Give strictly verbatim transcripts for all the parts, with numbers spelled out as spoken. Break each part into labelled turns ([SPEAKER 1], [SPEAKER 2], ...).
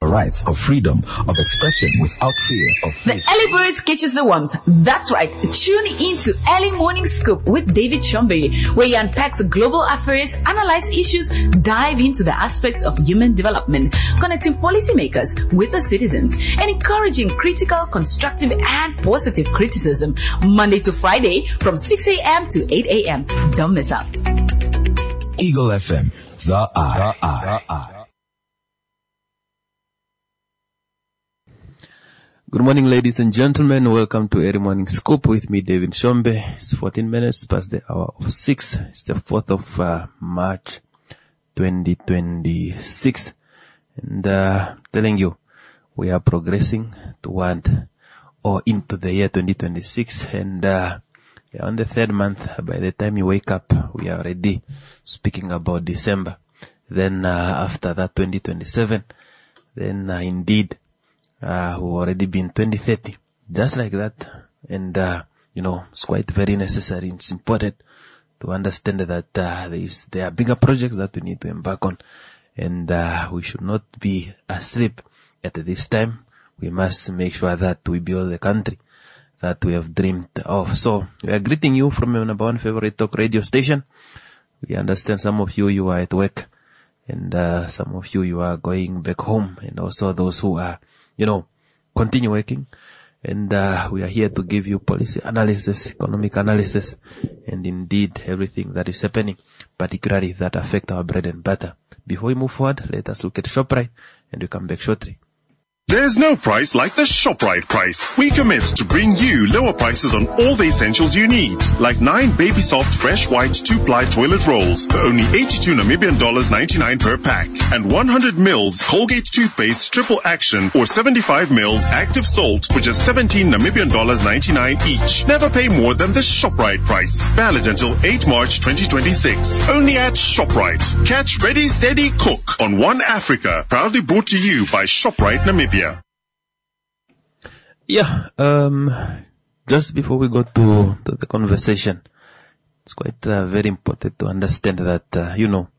[SPEAKER 1] rights of freedom of expression without fear of faith.
[SPEAKER 2] The early birds catches the worms. That's right. Tune into Early Morning Scoop with David Shombe, where he unpacks global affairs, analyze issues, dive into the aspects of human development, connecting policymakers with the citizens, and encouraging critical, constructive, and positive criticism. Monday to Friday from six a.m. to eight a.m. Don't miss out.
[SPEAKER 1] Eagle F M, the eye. The eye. The eye.
[SPEAKER 3] Good morning, ladies and gentlemen. Welcome to Early Morning Scoop with me, David Shombe. It's fourteen minutes past the hour of six. It's the fourth of uh, March, twenty twenty-six. And uh, telling you, we are progressing toward or into the year twenty twenty-six. And uh, we are on the third month. By the time you wake up, we are already speaking about December. Then uh, after that, twenty twenty-seven. Then uh, indeed, Uh, who already been twenty thirty, just like that. And, uh, you know, it's quite very necessary. It's important to understand that, uh, there is, there are bigger projects that we need to embark on. And, uh, we should not be asleep at this time. We must make sure that we build the country that we have dreamed of. So, we are greeting you from your number one favorite talk radio station. We understand some of you, you are at work. And, uh, some of you, you are going back home. And also those who are, you know, continue working. And uh, we are here to give you policy analysis, economic analysis, and indeed everything that is happening, particularly that affect our bread and butter. Before we move forward, let us look at ShopRite, and we come back shortly.
[SPEAKER 4] There's no price like the ShopRite price. We commit to bring you lower prices on all the essentials you need, like nine Baby Soft Fresh White two-ply toilet rolls for only eighty-two Namibian dollars ninety-nine per pack, and one hundred mils Colgate toothpaste triple action or seventy-five mils active salt for just seventeen Namibian dollars ninety-nine each. Never pay more than the ShopRite price. Valid until eighth March twenty twenty-six. Only at ShopRite. Catch Ready Steady Cook on One Africa. Proudly brought to you by ShopRite Namibia.
[SPEAKER 3] Yeah, um, just before we go to, to the conversation, it's quite uh, very important to understand that, uh, you know,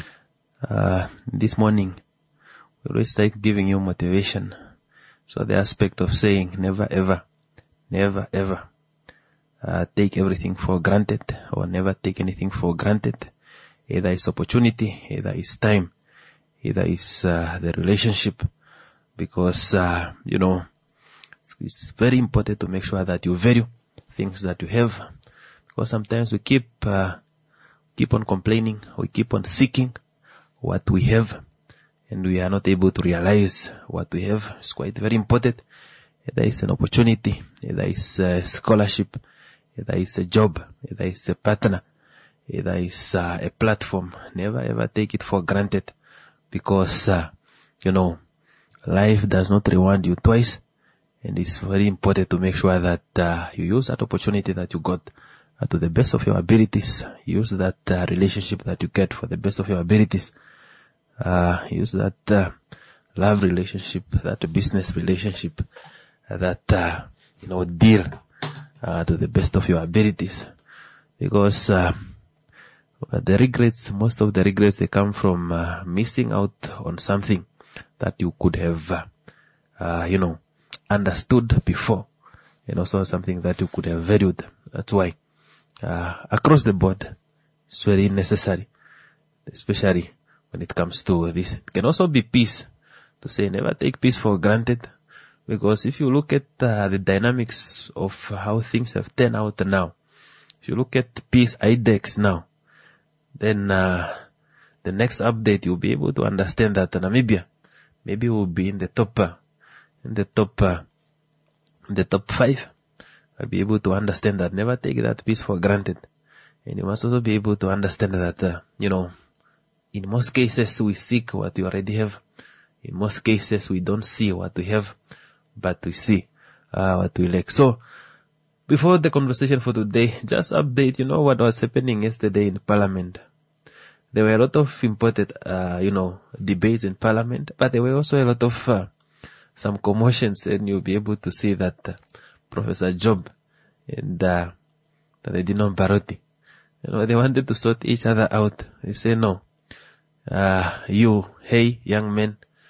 [SPEAKER 3] uh, this morning, we always like giving you motivation. So the aspect of saying never ever, never ever, uh, take everything for granted or never take anything for granted. Either it's opportunity, either it's time, either it's, uh, the relationship. Because, uh, you know, it's, it's very important to make sure that you value things that you have. Because sometimes we keep, uh, keep on complaining, we keep on seeking what we have, and we are not able to realize what we have. It's quite very important. Either it's an opportunity, either it's a scholarship, either it's a job, either it's a partner, either it's uh, a platform. Never ever take it for granted. Because, uh, you know, life does not reward you twice, and it's very important to make sure that uh, you use that opportunity that you got uh, to the best of your abilities. Use that uh, relationship that you get for the best of your abilities. Uh, use that uh, love relationship, that business relationship, uh, that uh, you know deal uh, to the best of your abilities. Because uh, the regrets, most of the regrets, they come from uh, missing out on something that you could have, uh, uh, you know, understood before, and also something that you could have valued. That's why, uh, across the board, it's very necessary, especially when it comes to this. It can also be peace, to say never take peace for granted, because if you look at uh, the dynamics of how things have turned out now, if you look at peace index now, then uh, the next update you'll be able to understand that Namibia maybe we'll be in the top, uh, in the top, uh, in the top five. I'll be able to understand that. Never take that peace for granted. And you must also be able to understand that, uh, you know, in most cases we seek what we already have. In most cases we don't see what we have, but we see, uh, what we lack. So, before the conversation for today, just update, you know, what was happening yesterday in Parliament. There were a lot of important, uh, you know, debates in Parliament, but there were also a lot of, uh, some commotions, and you'll be able to see that, uh, Professor Job and, uh, Tadedino Barotti, you know, they wanted to sort each other out. They say, no, uh, you, hey, young men,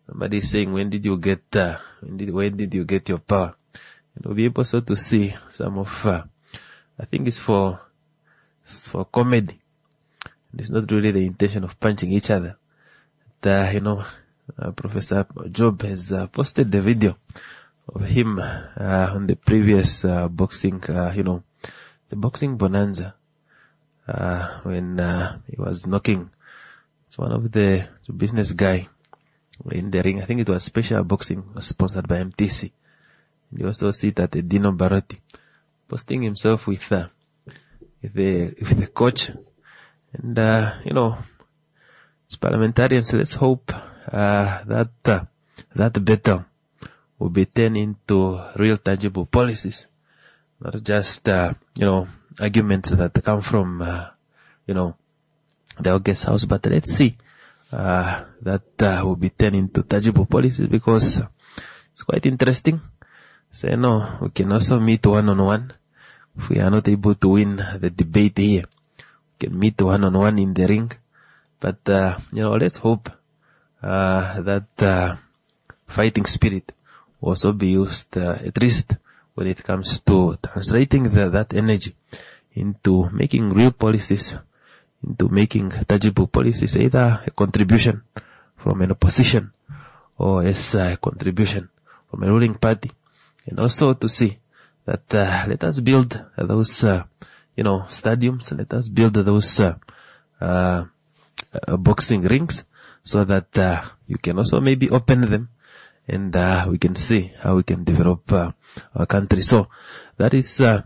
[SPEAKER 3] Somebody is saying, when did you get, uh, when did, when did you get your power? And we'll be able so to see some of, uh, I think it's for, it's for comedy. It's not really the intention of punching each other. But, uh, you know, uh, Professor Job has uh, posted the video of him uh, on the previous uh, boxing, uh, you know, the boxing bonanza, uh, when uh, he was knocking. It's one of the, the business guy in the ring. I think it was Special Boxing, was sponsored by M T C. And you also see that uh, Dino Barotti posting himself with, uh, with the with the coach. And, uh, you know, as parliamentarians, let's hope, uh, that, uh, that battle will be turned into real tangible policies. Not just, uh, you know, arguments that come from, uh, you know, the August House, but let's see, uh, that, uh, will be turned into tangible policies, because it's quite interesting. So, you know, we can also meet one on one. If we are not able to win the debate here, can meet one-on-one in the ring. But, uh, you know, let's hope, uh, that, uh, fighting spirit will also be used, uh, at least when it comes to translating the, that energy into making real policies, into making tangible policies, either a contribution from an opposition or as a contribution from a ruling party. And also to see that, uh, let us build those, uh, you know, stadiums. Let us build those uh, uh, uh, boxing rings, so that uh, you can also maybe open them, and uh, we can see how we can develop uh, our country. So that is uh,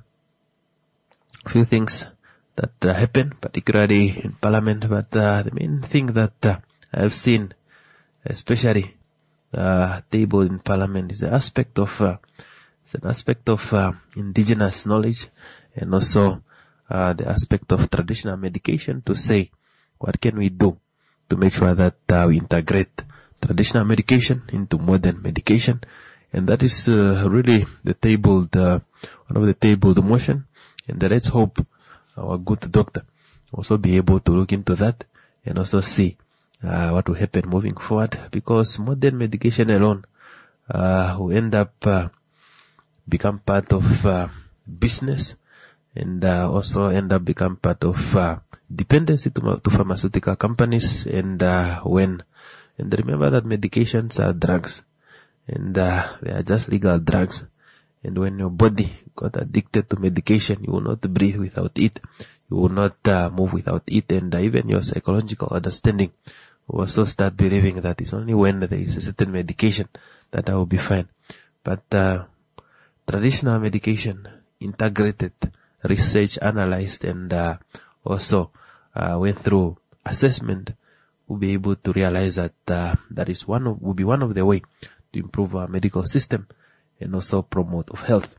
[SPEAKER 3] a few things that uh, happen, particularly in Parliament. But uh, the main thing that uh, I have seen, especially uh, table in Parliament, is the aspect of uh, it's an aspect of uh, indigenous knowledge, and also Uh, the aspect of traditional medication, to say what can we do to make sure that uh, we integrate traditional medication into modern medication. And that is uh, really the tabled, uh, one of the tabled motion. And uh, let's hope our good doctor also be able to look into that and also see uh, what will happen moving forward, because modern medication alone uh, will end up uh, become part of uh, business, and uh, also end up become part of uh, dependency to, to pharmaceutical companies. And uh, when and remember that medications are drugs, and uh, they are just legal drugs. And when your body got addicted to medication, you will not breathe without it, you will not uh, move without it, and uh, even your psychological understanding will also start believing that it's only when there is a certain medication that I will be fine. But uh, traditional medication, integrated, research, analyzed, and uh, also uh, went through assessment, will be able to realize that uh, that is one of, will be one of the way to improve our medical system and also promote of health.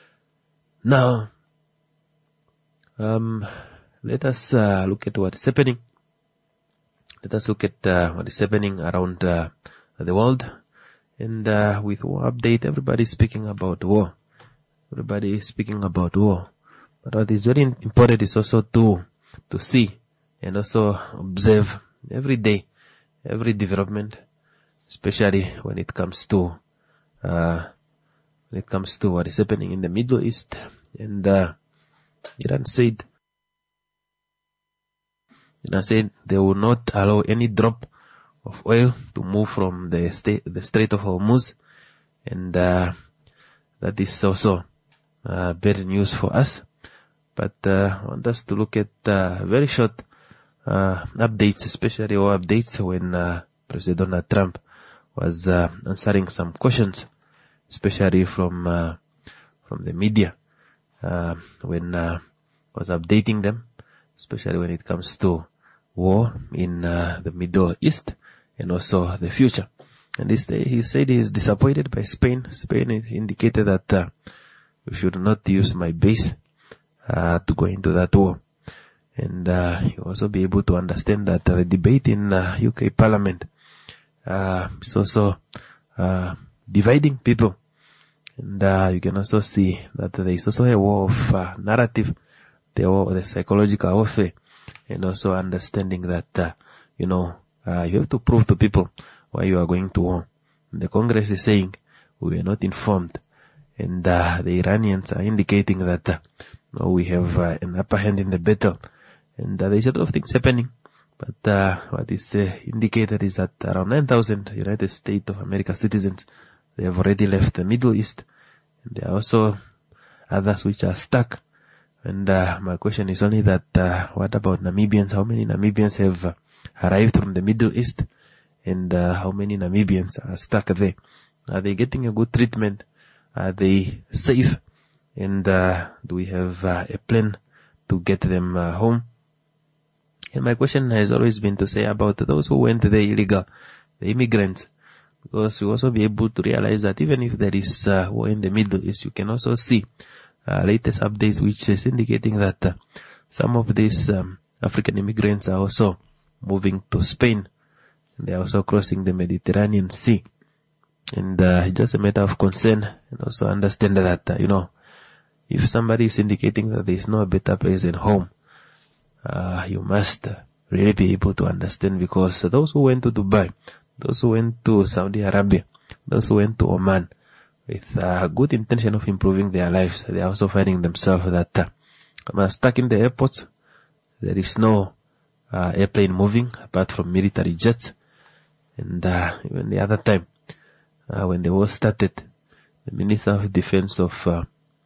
[SPEAKER 3] Now, um, let us uh, look at what is happening. Let us look at uh, what is happening around uh, the world. And uh, with war update, everybody is speaking about war. Everybody is speaking about war. But what is very important is also to to see and also observe every day, every development, especially when it comes to uh, when it comes to what is happening in the Middle East. And uh, Iran said, Iran said they will not allow any drop of oil to move from the state, the Strait of Hormuz, and uh, that is also uh, bad news for us. But uh, I want us to look at uh, very short uh, updates, especially or updates when uh, President Donald Trump was uh, answering some questions, especially from uh, from the media, uh, when uh, was updating them, especially when it comes to war in uh, the Middle East and also the future. And this day he said he is disappointed by Spain. Spain indicated that uh, we should not use my base uh, to go into that war. And uh, you also be able to understand that uh, the debate in uh, U K Parliament uh, is also uh, dividing people. And uh, you can also see that there is also a war of uh, narrative, the war, the psychological warfare, and also understanding that, uh, you know, uh, you have to prove to people why you are going to war. And the Congress is saying we were not informed. And uh, the Iranians are indicating that uh, no, we have uh, an upper hand in the battle. And uh, there's a lot of things happening. But uh, what is uh, indicated is that around nine thousand United States of America citizens, they have already left the Middle East. And there are also others which are stuck. And uh, my question is only that, uh, what about Namibians? How many Namibians have uh, arrived from the Middle East? And uh, how many Namibians are stuck there? Are they getting a good treatment? Are they safe? And uh, do we have uh, a plan to get them uh, home? And my question has always been to say about those who went there illegal, the immigrants, because you also be able to realize that even if there is uh, war in the Middle East, you can also see uh, latest updates which is indicating that uh, some of these um, African immigrants are also moving to Spain. They are also crossing the Mediterranean Sea. And uh, it's just a matter of concern, and also understand that, uh, you know, if somebody is indicating that there is no better place than home, uh, you must uh, really be able to understand, because those who went to Dubai, those who went to Saudi Arabia, those who went to Oman with a uh, good intention of improving their lives, they are also finding themselves that uh, are stuck in the airports. There is no uh, airplane moving apart from military jets. And uh, even the other time, Uh, when the war started, the Minister of Defense of, uh,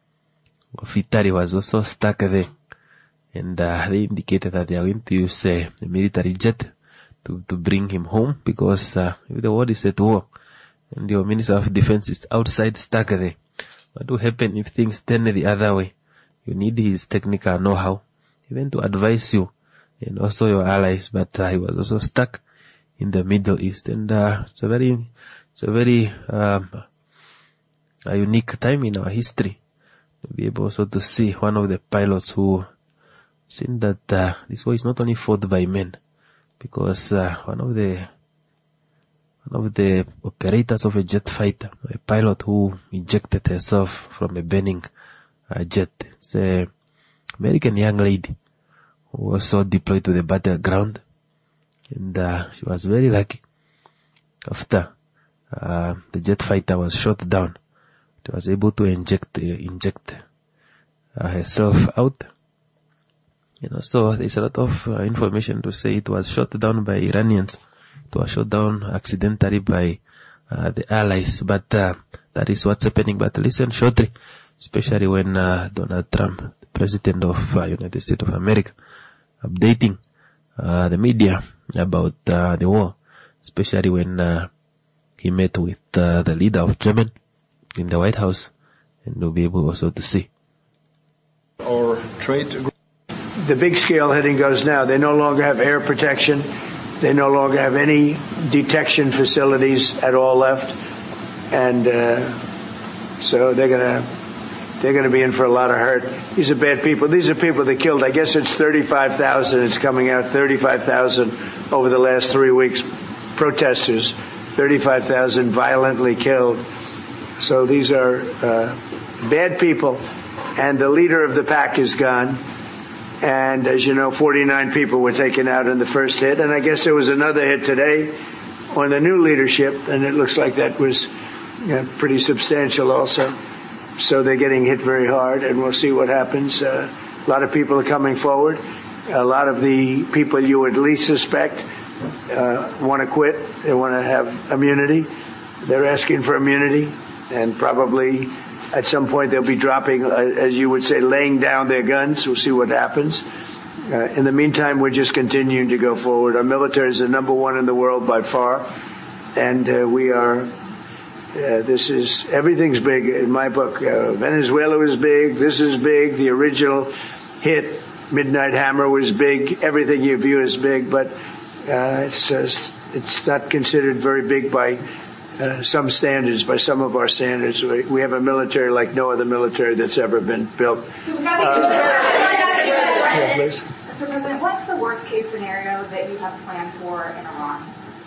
[SPEAKER 3] of Italy was also stuck there. And uh, they indicated that they are going to use uh, the military jet to, to bring him home, because uh, if the world is at war and your Minister of Defense is outside stuck there, what will happen if things turn the other way? You need his technical know-how, even to advise you and also your allies. But uh, he was also stuck in the Middle East. And uh, it's a very... It's a very um, a unique time in our history to be able also to see one of the pilots who seen that uh, this war is not only fought by men, because uh, one of the one of the operators of a jet fighter, a pilot who ejected herself from a burning uh, jet, it's a American young lady who was also deployed to the battleground, and uh, she was very lucky. After Uh, the jet fighter was shot down, she was able to inject uh, inject uh, herself out. You know, so there's a lot of uh, information to say it was shot down by Iranians. It was shot down accidentally by uh, the allies, but uh, that is what's happening. But listen shortly, especially when uh, Donald Trump, the president of uh, United States of America, updating uh, the media about uh, the war, especially when uh, he met with uh, the leader of Germany in the White House, and we'll be able also to see.
[SPEAKER 5] Or trade.
[SPEAKER 6] The big scale hitting goes now. They no longer have air protection. They no longer have any detection facilities at all left, and uh, so they're gonna they're gonna be in for a lot of hurt. These are bad people. These are people that killed. I guess it's thirty-five thousand. It's coming out thirty-five thousand over the last three weeks. Protesters. thirty-five thousand violently killed. So these are uh, bad people, and the leader of the pack is gone. And as you know, forty-nine people were taken out in the first hit, and I guess there was another hit today on the new leadership, and it looks like that was you know, pretty substantial also. So they're getting hit very hard, and we'll see what happens. Uh, a lot of people are coming forward. A lot of the people you would least suspect Uh, want to quit. They want to have immunity. They're asking for immunity, and probably at some point they'll be dropping, uh, as you would say, laying down their guns. We'll see what happens. Uh, in the meantime, we're just continuing to go forward. Our military is the number one in the world by far, and uh, we are. Uh, this is everything's big in my book. Uh, Venezuela was big. This is big. The original hit, Midnight Hammer, was big. Everything you view is big, but. Uh, it's uh, it's not considered very big by uh, some standards, by some of our standards. We, we have a military like no other military that's ever been built.
[SPEAKER 7] So we got to uh,
[SPEAKER 6] yeah, please.
[SPEAKER 7] Mister President, what's the worst case scenario that you have planned for in Iran?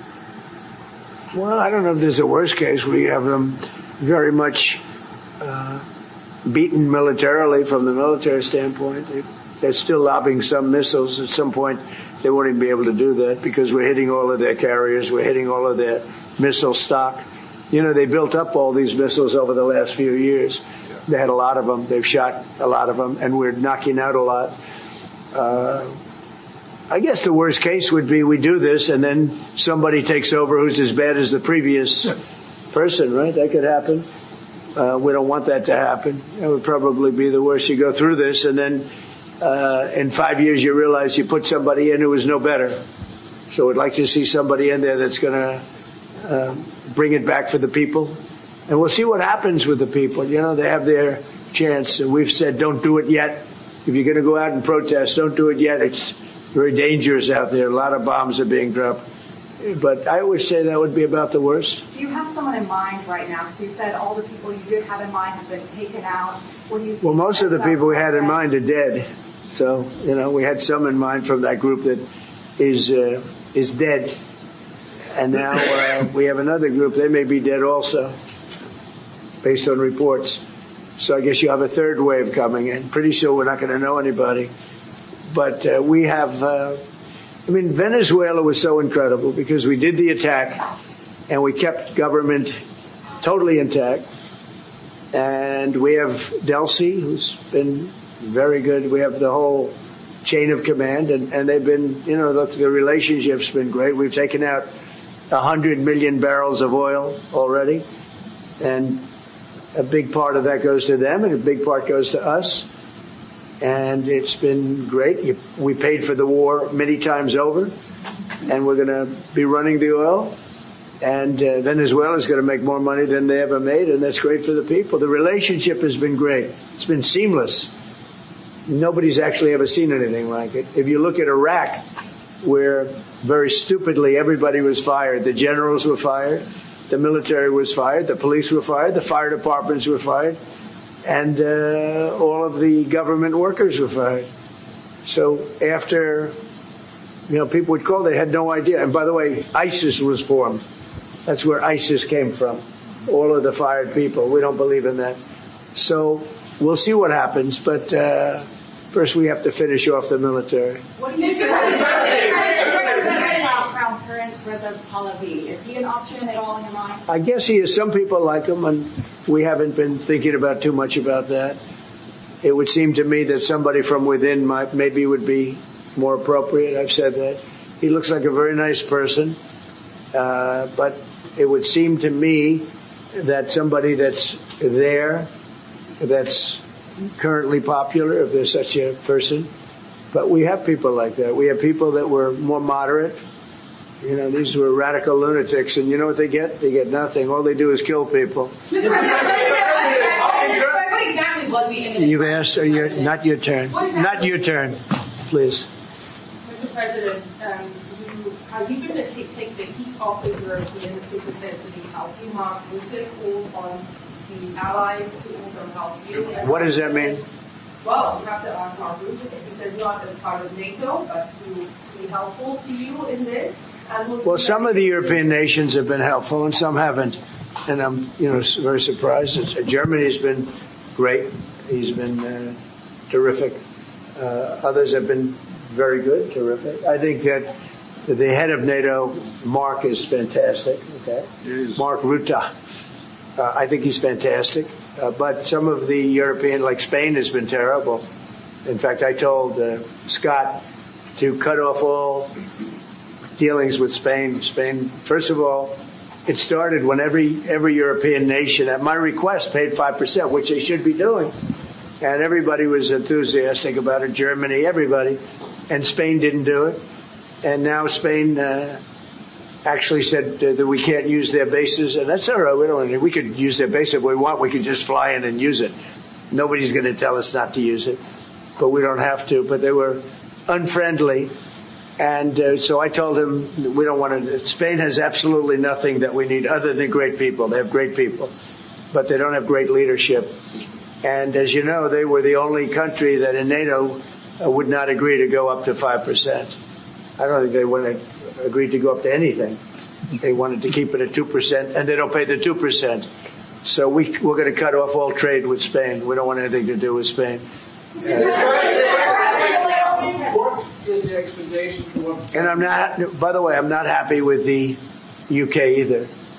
[SPEAKER 6] Well, I don't know if there's a worst case. We have them very much uh, beaten militarily from the military standpoint. They, they're still lobbing some missiles at some point. They won't even be able to do that because we're hitting all of their carriers. We're hitting all of their missile stock. You know, they built up all these missiles over the last few years. They had a lot of them. They've shot a lot of them, and we're knocking out a lot. Uh, I guess the worst case would be we do this, and then somebody takes over who's as bad as the previous person, right? That could happen. Uh, we don't want that to happen. That would probably be the worst. You go through this, and then uh, in five years you realize you put somebody in who is no better. So we'd like to see somebody in there that's going to uh, bring it back for the people. And we'll see what happens with the people. You know, they have their chance. And we've said don't do it yet. If you're going to go out and protest, don't do it yet. It's very dangerous out there. A lot of bombs are being dropped. But I would say that would be about the worst.
[SPEAKER 7] Do you have someone in mind right now? Because you said all the people you did have in mind have been taken out. What do you think?
[SPEAKER 6] Well, most of the people we had in mind are dead. So, you know, we had some in mind from that group that is uh, is dead. And now uh, we have another group. They may be dead also, based on reports. So I guess you have a third wave coming in. Pretty soon we're not going to know anybody. But uh, we have... Uh, I mean, Venezuela was so incredible because we did the attack and we kept government totally intact. And we have Delcy, who's been very good. We have the whole chain of command, and, and they've been, you know, look, the relationship's been great. We've taken out one hundred million barrels of oil already, and a big part of that goes to them, and a big part goes to us. And it's been great. We paid for the war many times over, and we're going to be running the oil. And uh, Venezuela is going to make more money than they ever made, and that's great for the people. The relationship has been great. It's been seamless. Nobody's actually ever seen anything like it. If you look at Iraq, where very stupidly everybody was fired, the generals were fired, the military was fired, the police were fired, the fire departments were fired, and uh, all of the government workers were fired. So after, you know, people would call, they had no idea. And by the way, ISIS was formed. That's where ISIS came from, all of the fired people. We don't believe in that. So we'll see what happens, but uh, first we have to finish off the military.
[SPEAKER 7] What do you think about Crown Prince Reza Pahlavi? Is he an option at all in your mind?
[SPEAKER 6] I guess he is. Some people like him, and we haven't been thinking about too much about that. It would seem to me that somebody from within might, maybe would be more appropriate. I've said that. He looks like a very nice person, uh, but it would seem to me that somebody that's there, that's currently popular, if there's such a person. But we have people like that. We have people that were more moderate. You know, these were radical lunatics, and you know what they get? They get nothing. All they do is kill people.
[SPEAKER 7] Mister President, what exactly was the imminent?
[SPEAKER 6] You've asked, or you're, not your turn. Not your turn, please.
[SPEAKER 8] Mister President, um, you, have you been to take, take the heat off the European superintendent to be helping Mark Rutte call on the allies to also help you?
[SPEAKER 6] What does that mean?
[SPEAKER 8] Well, you have to ask Mark Rutte. He said not as part of NATO, but to be helpful to you in this.
[SPEAKER 6] Well, some of the European nations have been helpful and some haven't. And I'm, you know, very surprised. Germany's been great. He's been uh, terrific. Uh, others have been very good, terrific. I think that the head of NATO, Mark, is fantastic. Okay, is. Mark Rutte. Uh, I think he's fantastic. Uh, but some of the European, like Spain, has been terrible. In fact, I told uh, Scott to cut off all dealings with Spain. Spain, first of all, it started when every every European nation, at my request, paid five percent, which they should be doing. And everybody was enthusiastic about it, Germany, everybody. And Spain didn't do it. And now Spain uh, actually said uh, that we can't use their bases. And that's all right. We don't. We could use their base if we want. We could just fly in and use it. Nobody's going to tell us not to use it. But we don't have to. But they were unfriendly. And uh, so I told him we don't want to. Spain has absolutely nothing that we need other than great people. They have great people, but they don't have great leadership. And as you know, they were the only country that in NATO uh, would not agree to go up to five percent. I don't think they would have agreed to go up to anything. They wanted to keep it at two percent, and they don't pay the two percent. So we, we're going to cut off all trade with Spain. We don't want anything to do with Spain. Uh, And I'm not, by the way, I'm not happy with the U K either.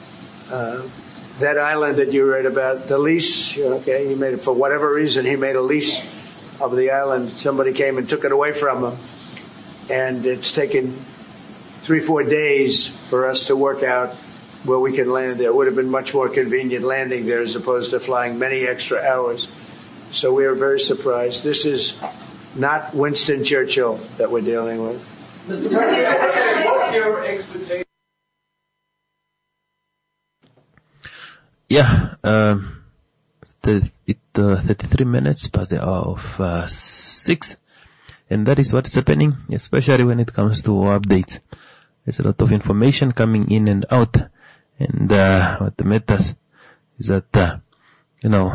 [SPEAKER 6] uh, that island that you read about, the lease, okay, he made it for whatever reason, he made a lease of the island. Somebody came and took it away from him. And it's taken three, four days for us to work out where we can land there. It would have been much more convenient landing there as opposed to flying many extra hours. So we are very surprised. This is not Winston Churchill that we're dealing with.
[SPEAKER 5] Mister President, what's your expectation?
[SPEAKER 3] Yeah, um, the, it, uh, thirty-three minutes past the hour of uh, six. And that is what is happening, especially when it comes to updates. There's a lot of information coming in and out. And uh, what matters is that, uh, you know,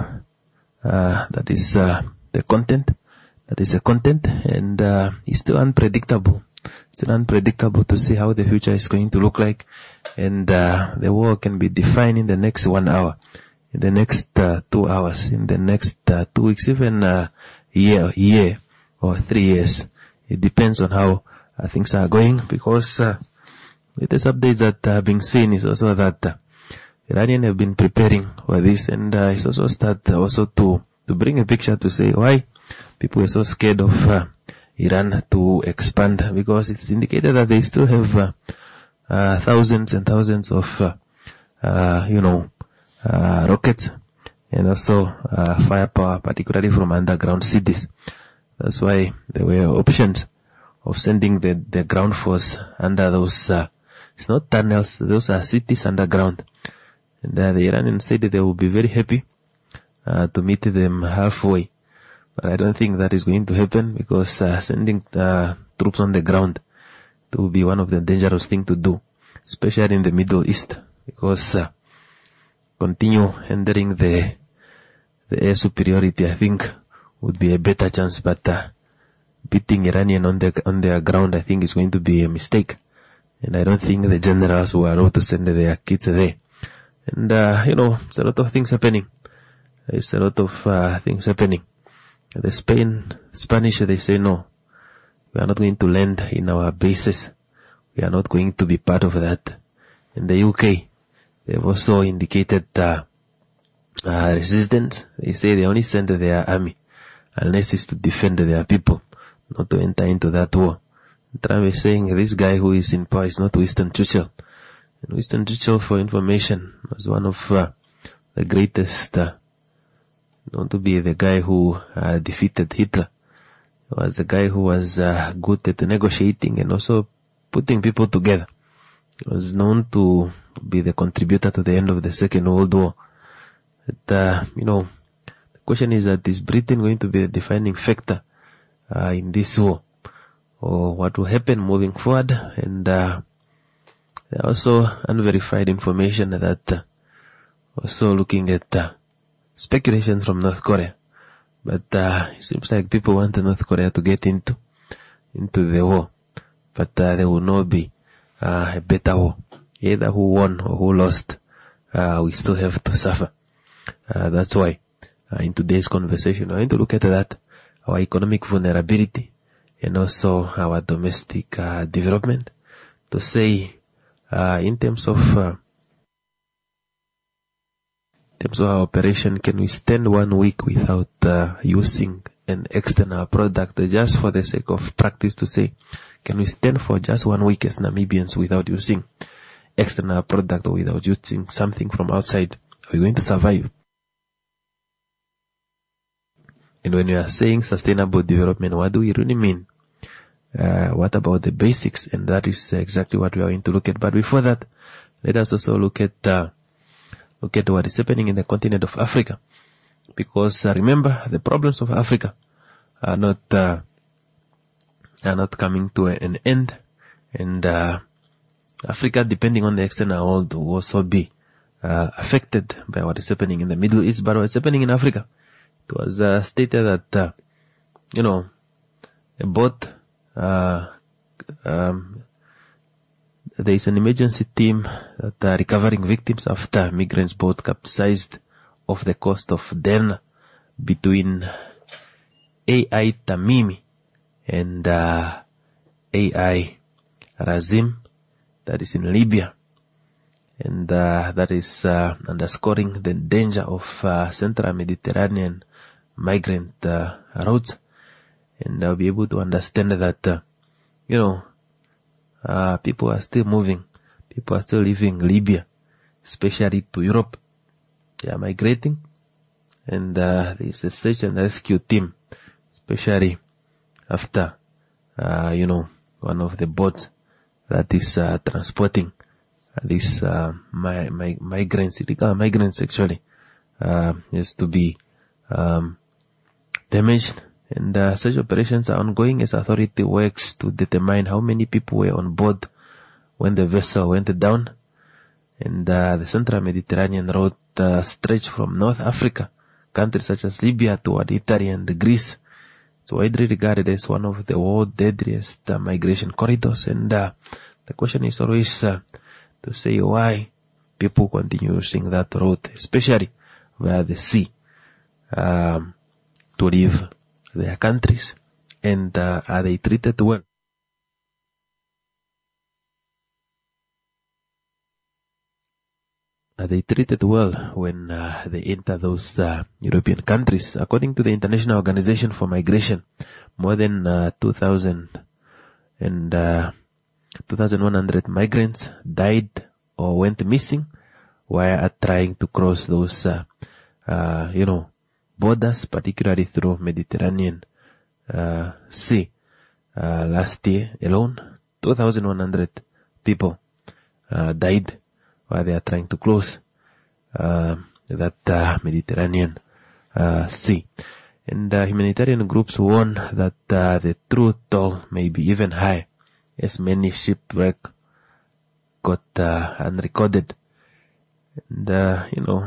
[SPEAKER 3] uh, that is uh, the content. That is the content. And uh, it's still unpredictable. It's still unpredictable to see how the future is going to look like. And uh, the war can be defined in the next one hour, in the next uh, two hours, in the next uh, two weeks, even uh, year, year. or three years. It depends on how uh, things are going, because uh, latest updates that are being seen is also that uh, Iranians have been preparing for this, and uh, it's also start also to to bring a picture to say why people are so scared of uh, Iran to expand, because it's indicated that they still have uh, uh, thousands and thousands of uh, uh, you know uh, rockets and also uh, firepower, particularly from underground cities. That's why there were options of sending the, the ground force under those, uh, it's not tunnels, those are cities underground. And uh, the Iranians said that they will be very happy uh, to meet them halfway. But I don't think that is going to happen, because uh, sending uh, troops on the ground, it will be one of the dangerous things to do, especially in the Middle East, because uh, continue hindering the, the air superiority, I think, would be a better chance, but uh, beating Iranian on the on their ground, I think, is going to be a mistake. And I don't think the generals were allowed to send their kids there. And uh, you know, there's a lot of things happening. There's a lot of uh, things happening. The Spain, Spanish, they say no, we are not going to land in our bases. We are not going to be part of that. In the U K, they've also indicated uh, uh, resistance. They say they only send their army unless it's to defend their people, not to enter into that war. Trump is saying this guy who is in power is not Winston Churchill. And Winston Churchill, for information, was one of uh, the greatest, uh, known to be the guy who uh, defeated Hitler. He was the guy who was uh, good at negotiating and also putting people together. He was known to be the contributor to the end of the Second World War. But, uh, you know, question is that is Britain going to be a defining factor uh, in this war, or what will happen moving forward? And uh, there are also unverified information that uh, also looking at uh, speculation from North Korea, but uh, it seems like people want North Korea to get into into the war, but uh, there will not be uh, a better war. Either who won or who lost, uh, we still have to suffer. Uh, that's why Uh, in today's conversation, we're going to look at that, our economic vulnerability, and also our domestic uh, development, to say, uh, in terms of, uh, in terms of our operation, can we stand one week without uh, using an external product, just for the sake of practice, to say, can we stand for just one week as Namibians without using external product or without using something from outside? Are we going to survive? And when we are saying sustainable development, what do we really mean? Uh, what about the basics? And that is exactly what we are going to look at. But before that, let us also look at, uh, look at what is happening in the continent of Africa. Because uh, remember, the problems of Africa are not, uh, are not coming to an end. And, uh, Africa, depending on the external world, will also be, uh, affected by what is happening in the Middle East, but what's happening in Africa. It was uh, stated that, uh, you know, a boat, uh, um, there is an emergency team that are recovering victims after migrants boat capsized off the coast of Derna between A I Tamimi and uh, A I Razim, that is in Libya. And uh, that is uh, underscoring the danger of uh, Central Mediterranean migrant uh, routes. And I'll be able to understand that, uh, you know, uh, people are still moving. People are still leaving Libya, especially to Europe. They are migrating. And uh, there is a search and rescue team, especially after, uh, you know, one of the boats that is uh, transporting these uh, mi- mi- migrants, illegal migrants actually, uh, is to be um, damaged. And uh, such operations are ongoing as authority works to determine how many people were on board when the vessel went down. And uh, the Central Mediterranean route uh, stretched from North Africa, countries such as Libya toward Italy and Greece. It's widely regarded as one of the world's deadliest uh, migration corridors. And uh, the question is always uh, to say why people continue using that route, especially via the sea, um, to leave their countries. And uh, are they treated well? Are they treated well when uh, they enter those uh, European countries? According to the International Organization for Migration, more than uh, two thousand and uh, two thousand one hundred migrants died or went missing while trying to cross those, uh, uh, you know, borders, particularly through Mediterranean uh, Sea. Uh, last year alone, two thousand one hundred people uh, died while they are trying to cross uh, that uh, Mediterranean uh, Sea. And uh, humanitarian groups warn that uh, the true toll may be even high, as many shipwrecks got uh, unrecorded. And, uh, you know,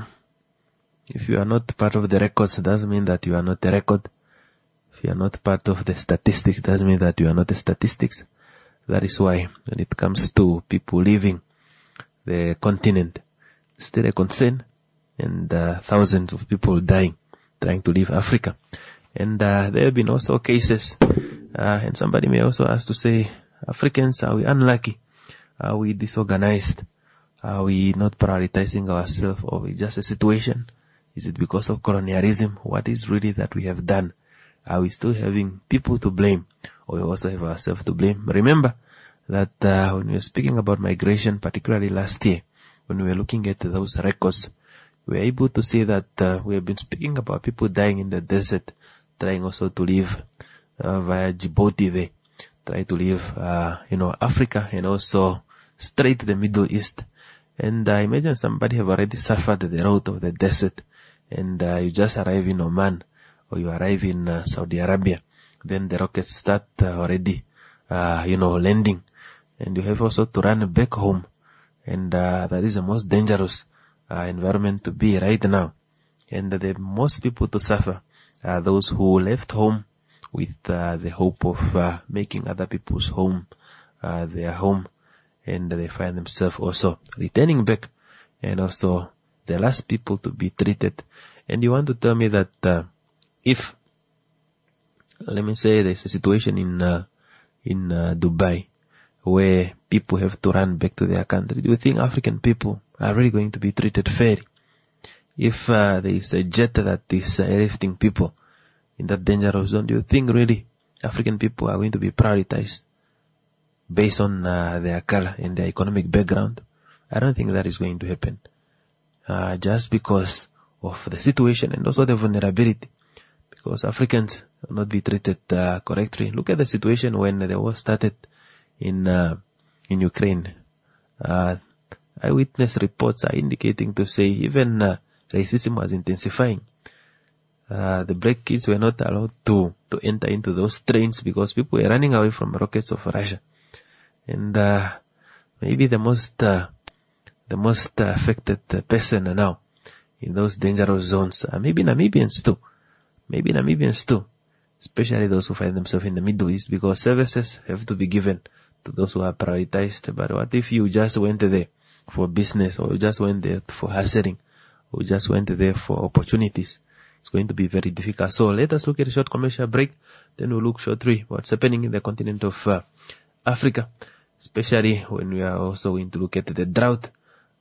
[SPEAKER 3] if you are not part of the records, it doesn't mean that you are not a record. If you are not part of the statistics, it doesn't mean that you are not a statistics. That is why, when it comes to people leaving the continent, still a concern, and uh, thousands of people dying trying to leave Africa. And uh, there have been also cases, uh, and somebody may also ask to say, Africans, are we unlucky? Are we disorganized? Are we not prioritizing ourselves, or is it just a situation? Is it because of colonialism? What is really that we have done? Are we still having people to blame, or we also have ourselves to blame? Remember that uh, when we were speaking about migration, particularly last year, when we were looking at those records, we were able to see that uh, we have been speaking about people dying in the desert, trying also to live uh, via Djibouti there, try to leave, uh, you know, Africa, and also straight to the Middle East. And I uh, imagine somebody have already suffered the road of the desert, and uh, you just arrive in Oman, or you arrive in uh, Saudi Arabia, then the rockets start uh, already, uh, you know, landing, and you have also to run back home, and uh, that is the most dangerous uh, environment to be right now. And uh, the most people to suffer are those who left home with uh, the hope of uh, making other people's home uh, their home, and they find themselves also returning back, and also the last people to be treated. And you want to tell me that uh, if, let me say, there's a situation in uh, in uh, Dubai where people have to run back to their country, do you think African people are really going to be treated fairly? If uh, there is a jet that is uh, airlifting people in that dangerous zone, do you think really African people are going to be prioritized based on uh, their color and their economic background? I don't think that is going to happen. Uh, just because of the situation and also the vulnerability. Because Africans will not be treated uh, correctly. Look at the situation when the war started in uh, in Ukraine. Uh, eyewitness reports are indicating to say even uh, racism was intensifying. Uh, the black kids were not allowed to, to enter into those trains because people were running away from rockets of Russia. And uh, maybe the most uh, the most uh, affected uh, person now in those dangerous zones are maybe Namibians too. Maybe Namibians too. Especially those who find themselves in the Middle East, because services have to be given to those who are prioritized. But what if you just went there for business, or you just went there for hustling, or you just went there for opportunities? It's going to be very difficult. So let us look at a short commercial break. Then we'll look shortly what's happening in the continent of uh, Africa, especially when we are also going to look at the drought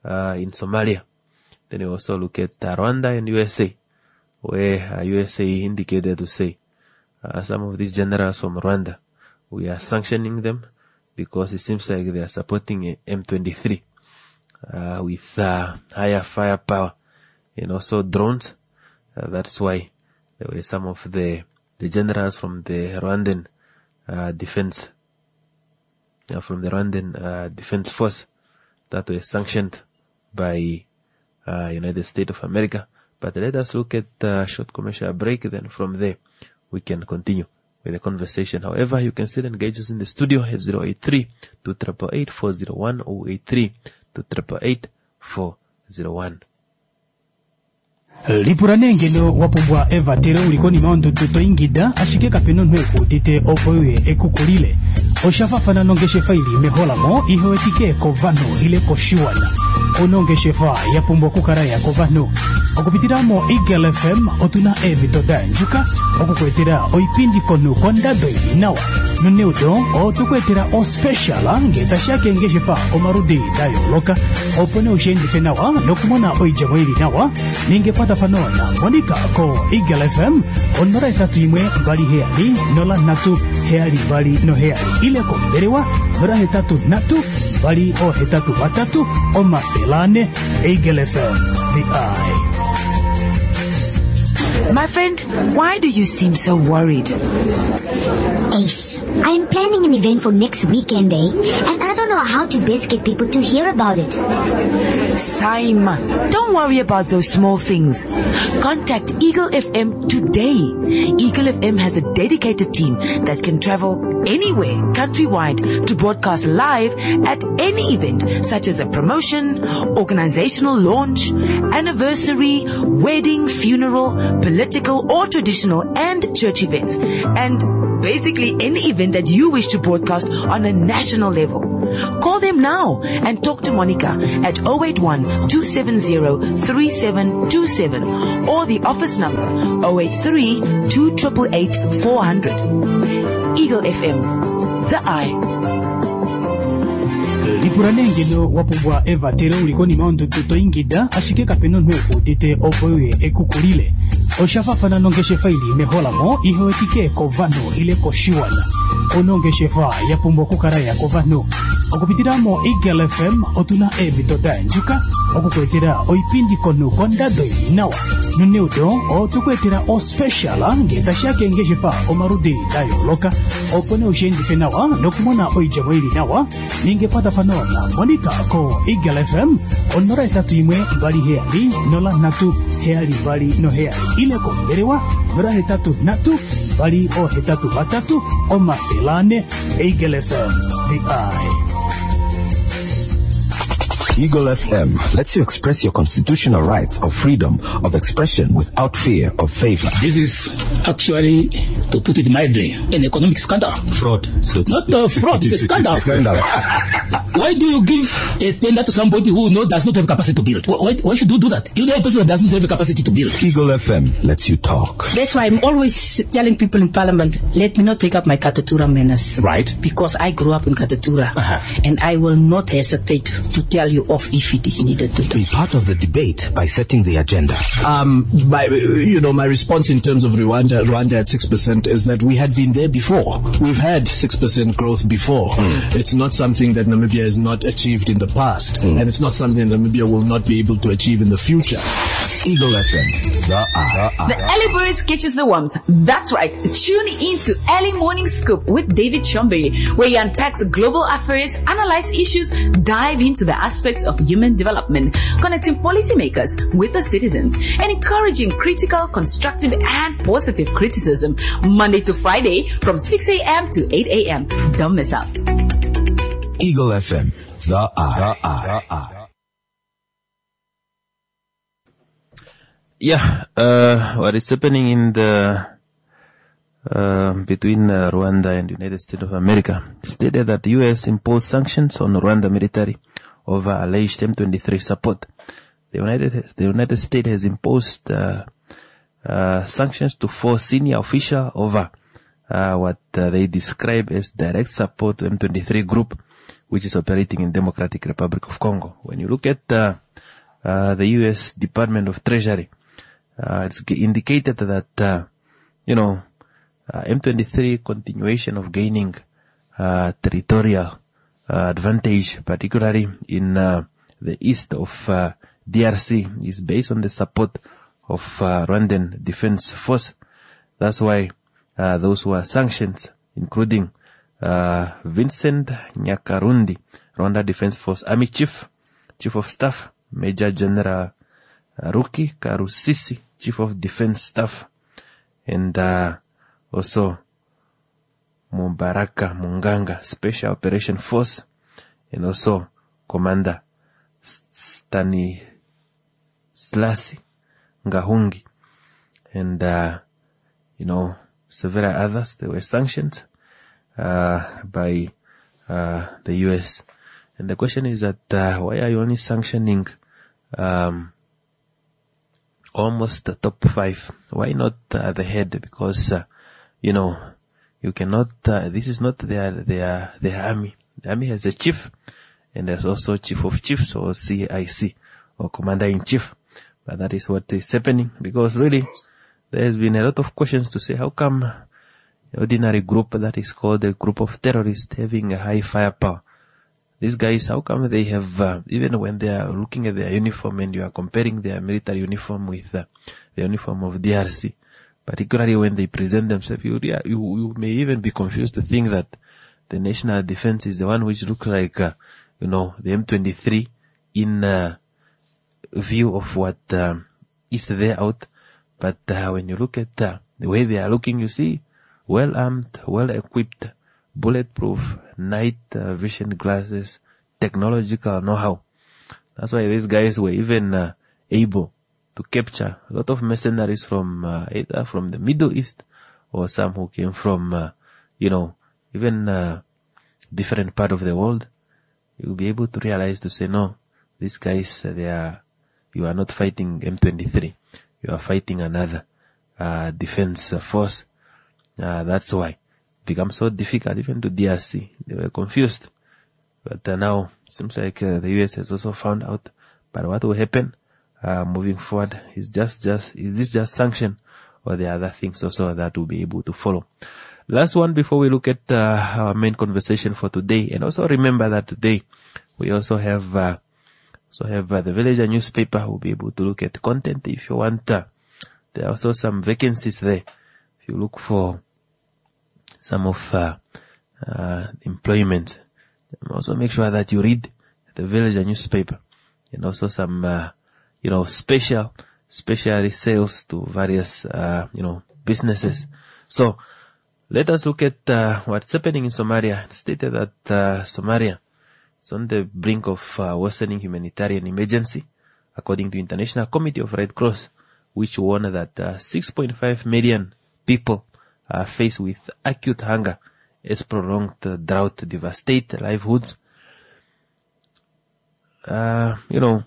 [SPEAKER 3] uh, in Somalia. Then we also look at uh, Rwanda and U S A, where uh, U S A indicated to say uh, some of these generals from Rwanda, we are sanctioning them because it seems like they are supporting a M twenty-three uh, with uh, higher firepower and also drones. Uh, that's why there were some of the the generals from the Rwandan uh, defense, uh, from the Rwandan uh, defense force that were sanctioned by uh, United States of America. But let us look at a short commercial break. Then from there we can continue with the conversation. However, you can still engage us in the studio at zero eight three, two eight eight, four zero one, zero eight three, two eight eight, four zero one.
[SPEAKER 9] Lipuranengeno wapumbwa eva tere ulikoni maondo tuto ingida ashike kapeno nweku tite opoye ekukulile oshafafana nongeshe faili mehola mo iho etike kovano ile koshiwana onongeshe fa yapumbwa kukaraya kovano okupitiramo Eagle F M otuna evi toda njuka okukwetera oipindi konu kondado inawa nuneudo otukwetera o special ngeta shake ngeshe fa omarudi dayo loka opone ushendi fenawa nokumona oijamo ili nawa ningepata fanona monika ko Eagle F M onora etatu imwe bali heali nola natu heali bali no heali ile ko berewa nora etatu natu bali o etatu batatu o mafelane Eagle F M the eye.
[SPEAKER 10] My friend, why do you seem so worried?
[SPEAKER 11] Ace, I'm planning an event for next weekend, eh? And I don't know how to best get people to hear about it.
[SPEAKER 10] Saim, don't worry about those small things. Contact Eagle F M today. Eagle F M has a dedicated team that can travel anywhere countrywide to broadcast live at any event, such as a promotion, organizational launch, anniversary, wedding, funeral, political or traditional and church events, and basically any event that you wish to broadcast on a national level. Call them now and talk to Monica at zero eight one, two seven zero, three seven two seven or the office number zero eight three, two eight eight, four zero zero. Eagle F M, the eye.
[SPEAKER 9] Lipuranengeno wapumbwa eva tere ulikoni maondo tuto ingida ashike kapeno nweku tite opoye ekukulile oshafafana nongeshe faili mehola mo iho etike kovano ile koshiwana onongeshe fa yapumbwa kukaraya kovano okupitiramo Eagle F M otuna evi toda njuka okukwetera oipindi konu kondado inawa nuneudo otukwetera o special ngeta shake ngeshe fa omarudi dayo loka opone ushendi fenawa nokumona oijamo ili nawa ningepata fanona monika ko Eagle F M onora etatu imwe bali heali nola natu heali bali no heali ile ko berewa nora etatu natu bali o etatu batatu o mafelane Eagle F M the eye.
[SPEAKER 1] Eagle F M lets you express your constitutional rights of freedom of expression without fear of favor.
[SPEAKER 12] This is actually, to put it mildly, an economic scandal.
[SPEAKER 1] Fraud. So
[SPEAKER 12] Not a fraud, it's a scandal.
[SPEAKER 1] Scandal.
[SPEAKER 12] Why do you give a tender to somebody who no, does not have capacity to build? Why, why should you do that? You're the person that doesn't have the capacity to build.
[SPEAKER 1] Eagle F M lets you talk.
[SPEAKER 13] That's why I'm always telling people in Parliament, let me not take up my Katatura manners.
[SPEAKER 1] Right.
[SPEAKER 13] Because I grew up in Katatura.
[SPEAKER 1] Uh-huh.
[SPEAKER 13] And I will not hesitate to tell you off if it is needed to do.
[SPEAKER 1] Be part of the debate by setting the agenda.
[SPEAKER 14] Um, my, you know, my response in terms of Rwanda, Rwanda at six percent is that we had been there before. We've had six percent growth before. Mm. It's not something that Namibia has not achieved in the past. Mm. And it's not something that Namibia will not be able to achieve in the future.
[SPEAKER 1] Eagle F M, the eye.
[SPEAKER 2] The early birds catches the worms. That's right. Tune into Early Morning Scoop with David Chombe, where he unpacks global affairs, analyze issues, dive into the aspects of human development, connecting policymakers with the citizens, and encouraging critical, constructive, and positive criticism. Monday to Friday from six a.m. to eight a.m. Don't miss out.
[SPEAKER 1] Eagle F M, the eye. The eye. The eye.
[SPEAKER 3] Yeah, uh, what is happening in the, uh, between uh, Rwanda and United States of America stated that the U S imposed sanctions on Rwanda military over alleged M twenty-three support. The United, the United States has imposed, uh, uh, sanctions to four senior officials over, uh, what uh, they describe as direct support to M twenty-three group which is operating in Democratic Republic of Congo. When you look at uh, uh, the U S Department of Treasury, uh, it's indicated that, uh, you know, uh, M twenty-three continuation of gaining uh, territorial uh, advantage, particularly in uh, the east of uh, D R C, is based on the support of uh, Rwandan Defense Force. That's why uh, those who are sanctioned, including uh, Vincent Nyakarundi, Rwanda Defense Force Army Chief, Chief of Staff, Major General uh, Ruki Karusisi, Chief of Defense Staff, and uh, also Mubaraka Munganga, Special Operation Force, and also Commander Stani Slasi Ngahungi, and uh, you know, several others. They were sanctioned uh, by uh, the U S. And the question is that uh, why are you only sanctioning um, almost the top five? Why not uh, the head? Because uh, you know, you cannot. Uh, this is not their their their army. The army has a chief, and there's also chief of chiefs, or C I C, or commander in chief. But that is what is happening, because really there has been a lot of questions to say how come an ordinary group that is called a group of terrorists having a high firepower, these guys, how come they have, uh, even when they are looking at their uniform and you are comparing their military uniform with uh, the uniform of D R C, particularly when they present themselves, you, you, you may even be confused to think that the national defense is the one which looks like, uh, you know, the M twenty-three in uh, view of what um, is there out. But uh, when you look at uh, the way they are looking, you see well-armed, well-equipped, bulletproof, night uh, vision glasses, technological know-how. That's why these guys were even uh, able to capture a lot of mercenaries from uh, either from the Middle East or some who came from, uh, you know, even uh, different part of the world. You'll be able to realize to say, no, these guys, uh, they are, you are not fighting M twenty-three. You are fighting another uh, defense force. Uh, that's why it becomes so difficult even to D R C. They were confused. But uh, now it seems like uh, the U S has also found out. But what will happen uh, moving forward is just, just, is this just sanction, or there are other things also that will be able to follow? Last one before we look at uh, our main conversation for today. And also remember that today we also have uh, So have uh, the Villager newspaper. We'll be able to look at content if you want. Uh, there are also some vacancies there. If you look for some of uh, uh, employment, also make sure that you read the Villager newspaper, and also some, uh, you know, special, special sales to various, uh, you know, businesses. So let us look at uh, what's happening in Somalia. It's stated that uh, Somalia is on the brink of uh, worsening humanitarian emergency, according to International Committee of Red Cross, which warned that uh, six point five million people are faced with acute hunger as prolonged uh, drought devastate livelihoods. Uh, you know,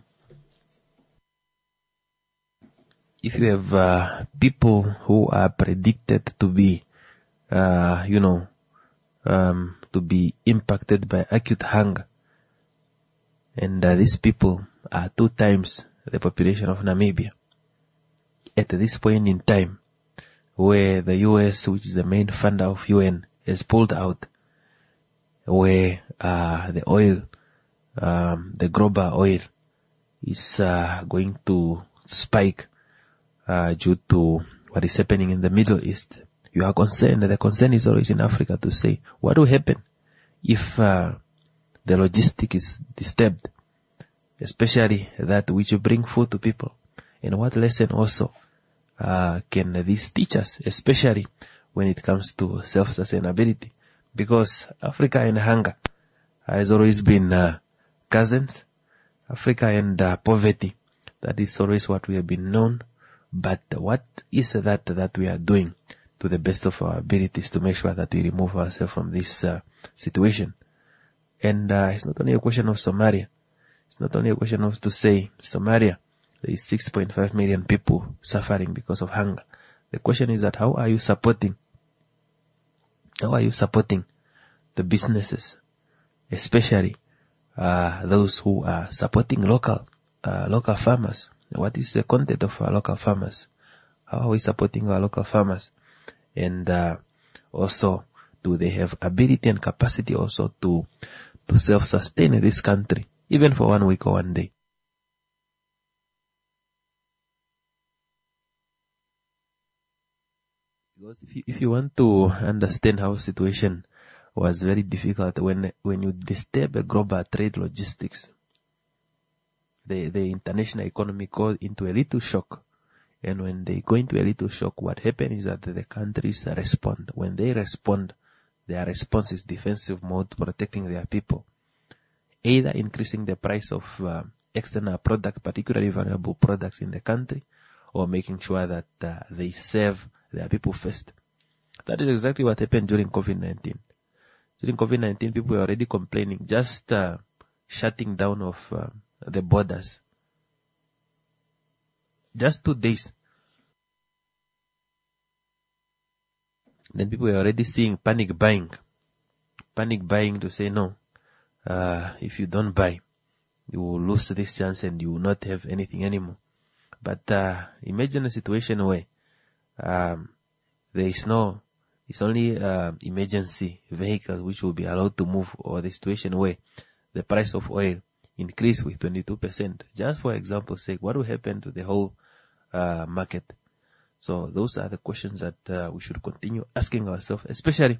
[SPEAKER 3] if you have uh, people who are predicted to be, uh, you know, um, to be impacted by acute hunger, and uh, these people are two times the population of Namibia. At this point in time, where the U S, which is the main funder of U N, has pulled out, where uh, the oil, um, the global oil, is uh, going to spike uh, due to what is happening in the Middle East. You are concerned. The concern is always in Africa to say, what will happen if uh, the logistic is disturbed, especially that which bring food to people? And what lesson also uh, can this teach us, especially when it comes to self-sustainability? Because Africa and hunger has always been uh, cousins. Africa and uh, poverty, that is always what we have been known. But what is that that we are doing to the best of our abilities to make sure that we remove ourselves from this uh, situation? And uh, it's not only a question of Somalia. It's not only a question of to say Somalia, there is six point five million people suffering because of hunger. The question is that how are you supporting, how are you supporting the businesses especially uh, those who are supporting local uh, local farmers. What is the content of our local farmers? How are we supporting our local farmers? And uh, also, do they have ability and capacity also to to self-sustain in this country, even for one week or one day? Because if you, if you want to understand how situation was very difficult when when you disturb a global trade logistics, the the international economy goes into a little shock. And when they go into a little shock, what happens is that the countries respond. When they respond, their response is defensive mode, protecting their people, either increasing the price of uh, external product, particularly valuable products in the country, or making sure that uh, they serve their people first. That is exactly what happened during COVID nineteen. During COVID nineteen, people were already complaining, just uh, shutting down of uh, the borders. Just two days. Then people were already seeing panic buying. Panic buying to say, no, uh, if you don't buy, you will lose this chance and you will not have anything anymore. But uh, imagine a situation where um, there is no, it's only uh, emergency vehicles which will be allowed to move, or the situation where the price of oil increased with twenty-two percent. Just for example's sake, what will happen to the whole uh, market? So those are the questions that uh, we should continue asking ourselves, especially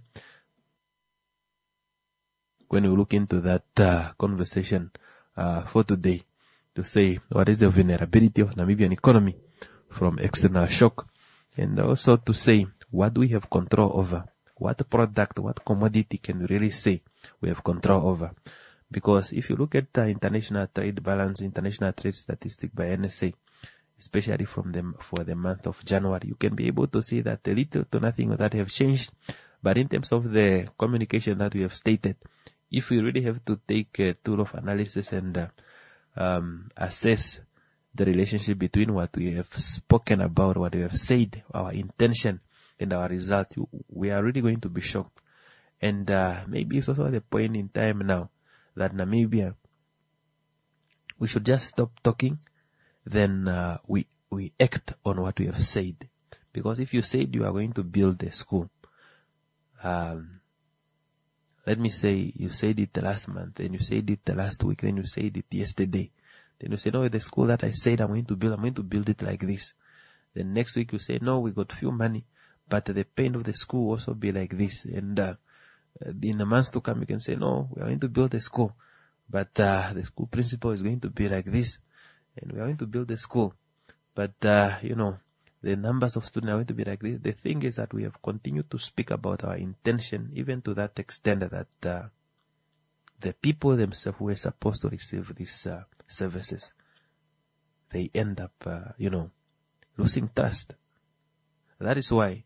[SPEAKER 3] when we look into that uh, conversation uh, for today, to say what is the vulnerability of Namibian economy from external shock, and also to say what do we have control over, what product, what commodity can we really say we have control over. Because if you look at the international trade balance, international trade statistic by N S A, especially from them for the month of January, you can be able to see that a little to nothing that have changed. But in terms of the communication that we have stated, if we really have to take a tool of analysis and uh, um, assess the relationship between what we have spoken about, what we have said, our intention and our result, we are really going to be shocked. And uh, maybe it's also the point in time now that Namibia, we should just stop talking, then uh, we we act on what we have said. Because if you said you are going to build a school, um, let me say you said it the last month, then you said it the last week, then you said it yesterday, then you say, no, the school that I said I'm going to build, I'm going to build it like this. Then next week you say, no, we got few money, but the paint of the school will also be like this. And uh, in the months to come, you can say, no, we are going to build a school, but uh, the school principal is going to be like this. And we are going to build a school, but, uh, you know, the numbers of students are going to be like this. The thing is that we have continued to speak about our intention, even to that extent that uh, the people themselves who are supposed to receive these uh, services, they end up, uh, you know, losing trust. That is why,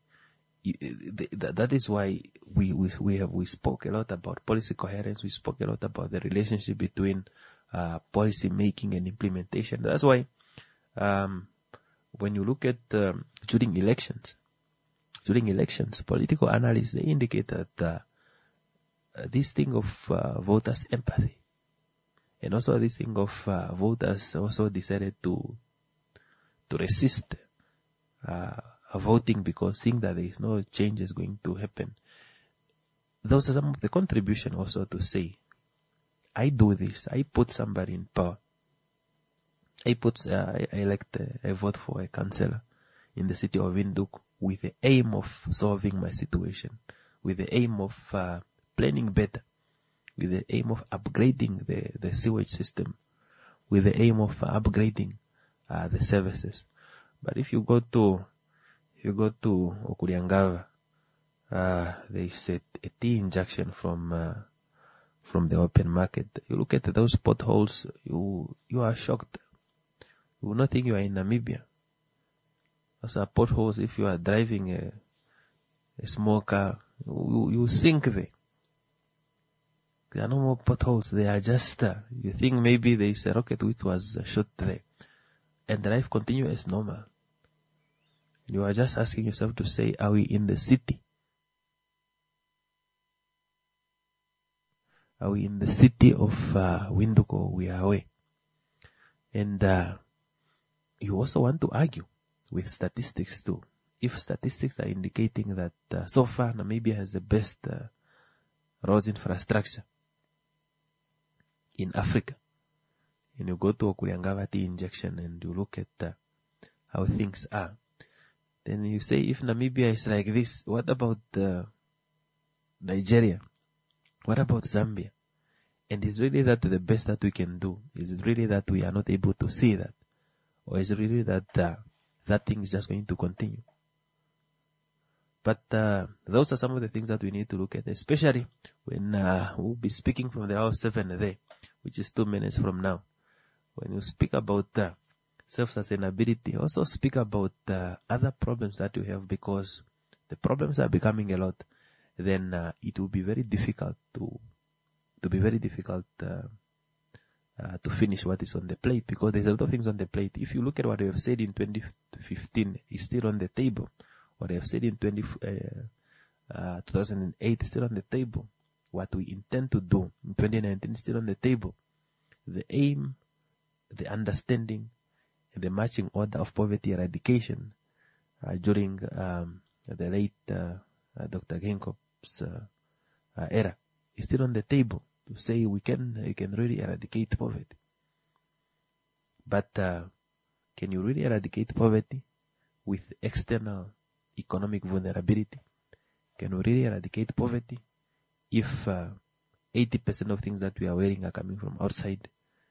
[SPEAKER 3] that is why we, we, we have, we spoke a lot about policy coherence. We spoke a lot about the relationship between Uh, policy making and implementation. That's why um, when you look at um, during elections, during elections, political analysts, they indicate that uh, uh, this thing of uh, voters' empathy, and also this thing of uh, voters also decided to to resist uh, voting because think that there is no changes going to happen. Those are some of the contribution also to say, I do this. I put somebody in power. I put, uh, I elect, uh, I vote for a councillor in the city of Windhoek with the aim of solving my situation, with the aim of uh, planning better, with the aim of upgrading the, the sewage system, with the aim of uh, upgrading uh, the services. But if you go to, if you go to Okuriangava, uh, there is a, a tea injection from. Uh, from the open market. You look at those potholes, you you are shocked. You will not think you are in Namibia. Those are potholes. If you are driving a, a small car, you, you sink there. There are no more potholes. They are just, uh, you think maybe there is a rocket which was uh, shot there. And life continues as normal. You are just asking yourself to say, are we in the city? Are we in the city of uh, Windhoek? We are away. And uh, you also want to argue with statistics too. If statistics are indicating that uh, so far Namibia has the best uh, roads infrastructure in Africa, and you go to Okuriangavati injection and you look at uh, how things are, then you say if Namibia is like this, what about uh, Nigeria? What about Zambia? And is really that the best that we can do? Is it really that we are not able to see that? Or is it really that uh, that thing is just going to continue? But uh, those are some of the things that we need to look at, especially when uh, we'll be speaking from the hour seven there, which is two minutes from now. When you speak about uh, self-sustainability, also speak about uh, other problems that you have, because the problems are becoming a lot. Then uh, it will be very difficult to to be very difficult uh, uh, to finish what is on the plate, because there's a lot of things on the plate. If you look at what we have said in twenty fifteen, is still on the table. What I have said in twenty, uh, uh, two thousand eight is still on the table. What we intend to do in twenty nineteen is still on the table. The aim, the understanding, and the marching order of poverty eradication uh, during um, the late uh, uh, Doctor Genkop's uh, uh, era is still on the table, to say we can we can really eradicate poverty. But uh, can you really eradicate poverty with external economic vulnerability? Can we really eradicate poverty if uh, eighty percent of things that we are wearing are coming from outside?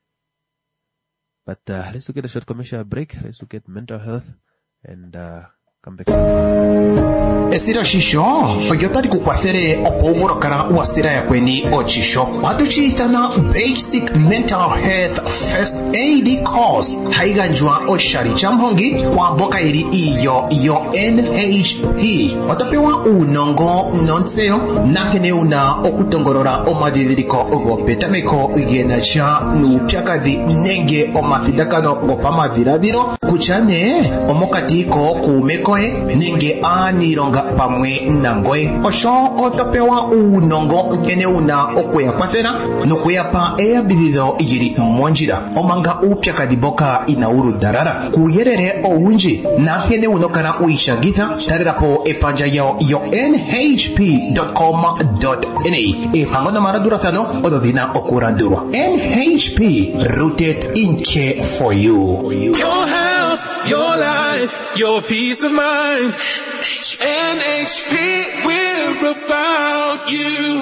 [SPEAKER 3] But uh, let's look at a short commercial break. Let's look at mental health and uh, come back.
[SPEAKER 15] Esira shisho oyotari kukwathere opovorokara wasira yakweni ochisho paduchitana basic mental health first aid course haiganjwa oshari chamhongi kwa mboka iri iyo iyo N H P watapewa unongo nonseo nakene una okutongorora omadhiriko ogopetameko yenacha nupyakadhi nenge omafidakano gopamaviraviro kuchane omokatiko kumekoe nenge anironga pamwe nangoe osho otapewa unongo nkene una okuya kwathera nokuyapa eyabiliro yiri monjira omanga upyakadiboka inauru darara kuyerere owunji nankene unokana uishangitha tarirapo epanja yao yo N H P dot com dot N A epango na maradurathano ododina okurandurwa. N H P, rooted in care for you.
[SPEAKER 16] Your health, your life, your peace of mind. N H P, we're about you.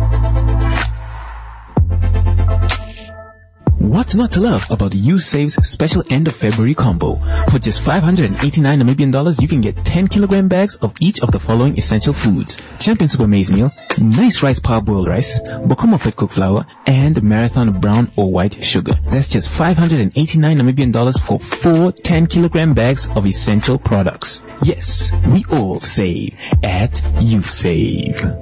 [SPEAKER 17] What's not to love about USave's special end of February combo? For just five hundred eighty-nine Namibian dollars, you can get ten kilogram bags of each of the following essential foods: Champion Super Maize Meal, Nice Rice Parboiled Rice, Bokoma Fat Cooked Flour, and Marathon Brown or White Sugar. That's just five hundred eighty-nine Namibian dollars for four ten kilogram bags of essential products. Yes, we all save at USave.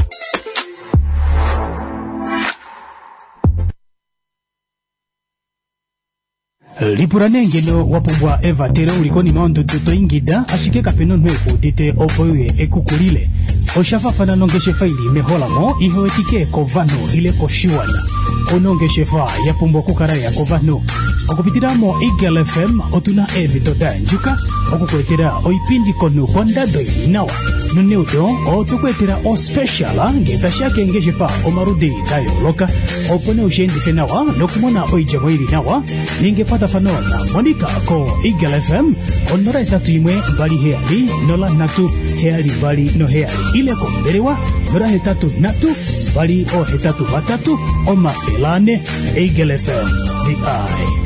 [SPEAKER 9] Lipurane ngeno wapumbwa eva tere ulikoni maondo tuto ingida ashike kapeno nweko dite opoye ekukulile oshafa fana nongeshe faili mehola mo iho etike kovano ile koshiwana onongeshe fa yapumbwa kukara ya kovano okupitiramo Eagle F M otuna evi tota njuka okukwetera oipindi konu konda doi nawa nuneudo otukwetera o speciala ngeta shake ngeshe fa omarudi tayo loka opone ushendi fenawa nokumona oijamoiri nawa ninge pata fanona monika ko Eagle F M onora etatu imwe bali heali nola natu heali bali no heali ile komberewa nora hetatu natu bali o hetatu batatu o mafelane Eagle F M the eye.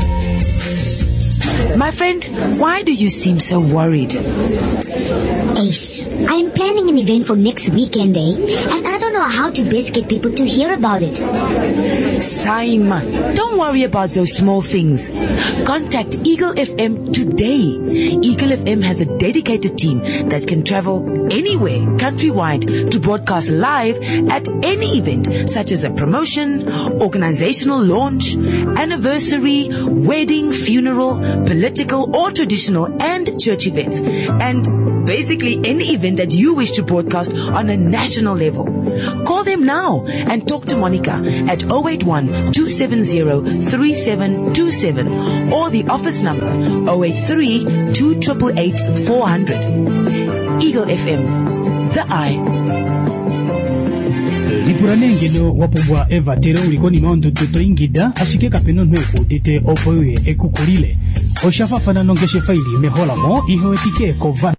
[SPEAKER 10] My friend, why do you seem so worried?
[SPEAKER 11] Ace, I'm planning an event for next weekend, eh? And I don't know how to best get people to hear about it.
[SPEAKER 10] Simon, don't worry about those small things. Contact Eagle F M today. Eagle F M has a dedicated team that can travel anywhere countrywide to broadcast live at any event, such as a promotion, organizational launch, anniversary, wedding, funeral, political or traditional and church events, and basically any event that you wish to broadcast on a national level. Call them now and talk to Monica at zero eight one, two seven zero, three seven two seven or the office number zero eight three, two eight eight, four zero zero. Eagle F M, the eye.
[SPEAKER 9] lipuranengelo wapobwa eva tere ulikoni maondo toto ingida ashike kapeno nweko tete opoye ekukulile oshafafana nongeshe faili mehola mo iho etike kovan.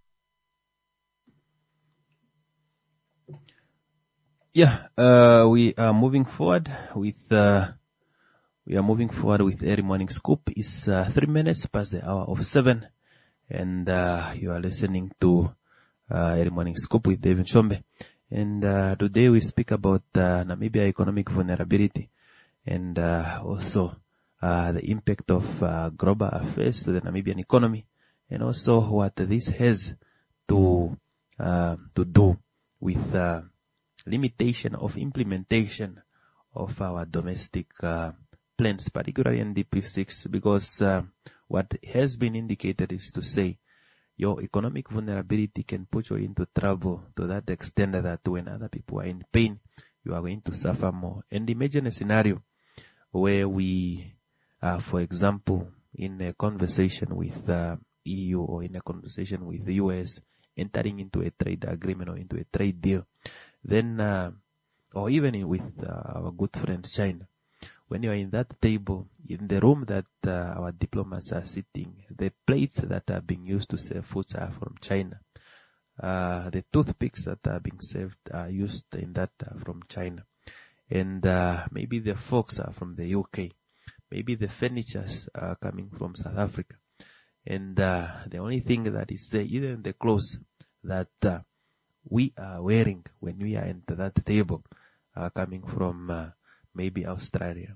[SPEAKER 3] Yeah, uh, we are moving forward with uh, we are moving forward with Early Morning Scoop. It's uh, three minutes past the hour of seven, and uh, you are listening to uh, Early Morning Scoop with David Chombe. And uh, today we speak about uh, Namibia economic vulnerability and uh, also uh, the impact of uh, global affairs to the Namibian economy, and also what this has to uh, to do with uh, limitation of implementation of our domestic uh, plans, particularly N D P six, because uh, what has been indicated is to say your economic vulnerability can put you into trouble to that extent that when other people are in pain, you are going to suffer more. And imagine a scenario where we, uh, for example, in a conversation with the E U or in a conversation with the U S, entering into a trade agreement or into a trade deal, then, uh, or even in, with uh, our good friend China. When you are in that table, in the room that uh, our diplomats are sitting, the plates that are being used to serve foods are from China. Uh, the toothpicks that are being served are used in that uh, from China. And uh, maybe the forks are from the U K. Maybe the furnitures are coming from South Africa. And uh, the only thing that is there, even the clothes that uh, we are wearing when we are at that table, are coming from uh, maybe Australia.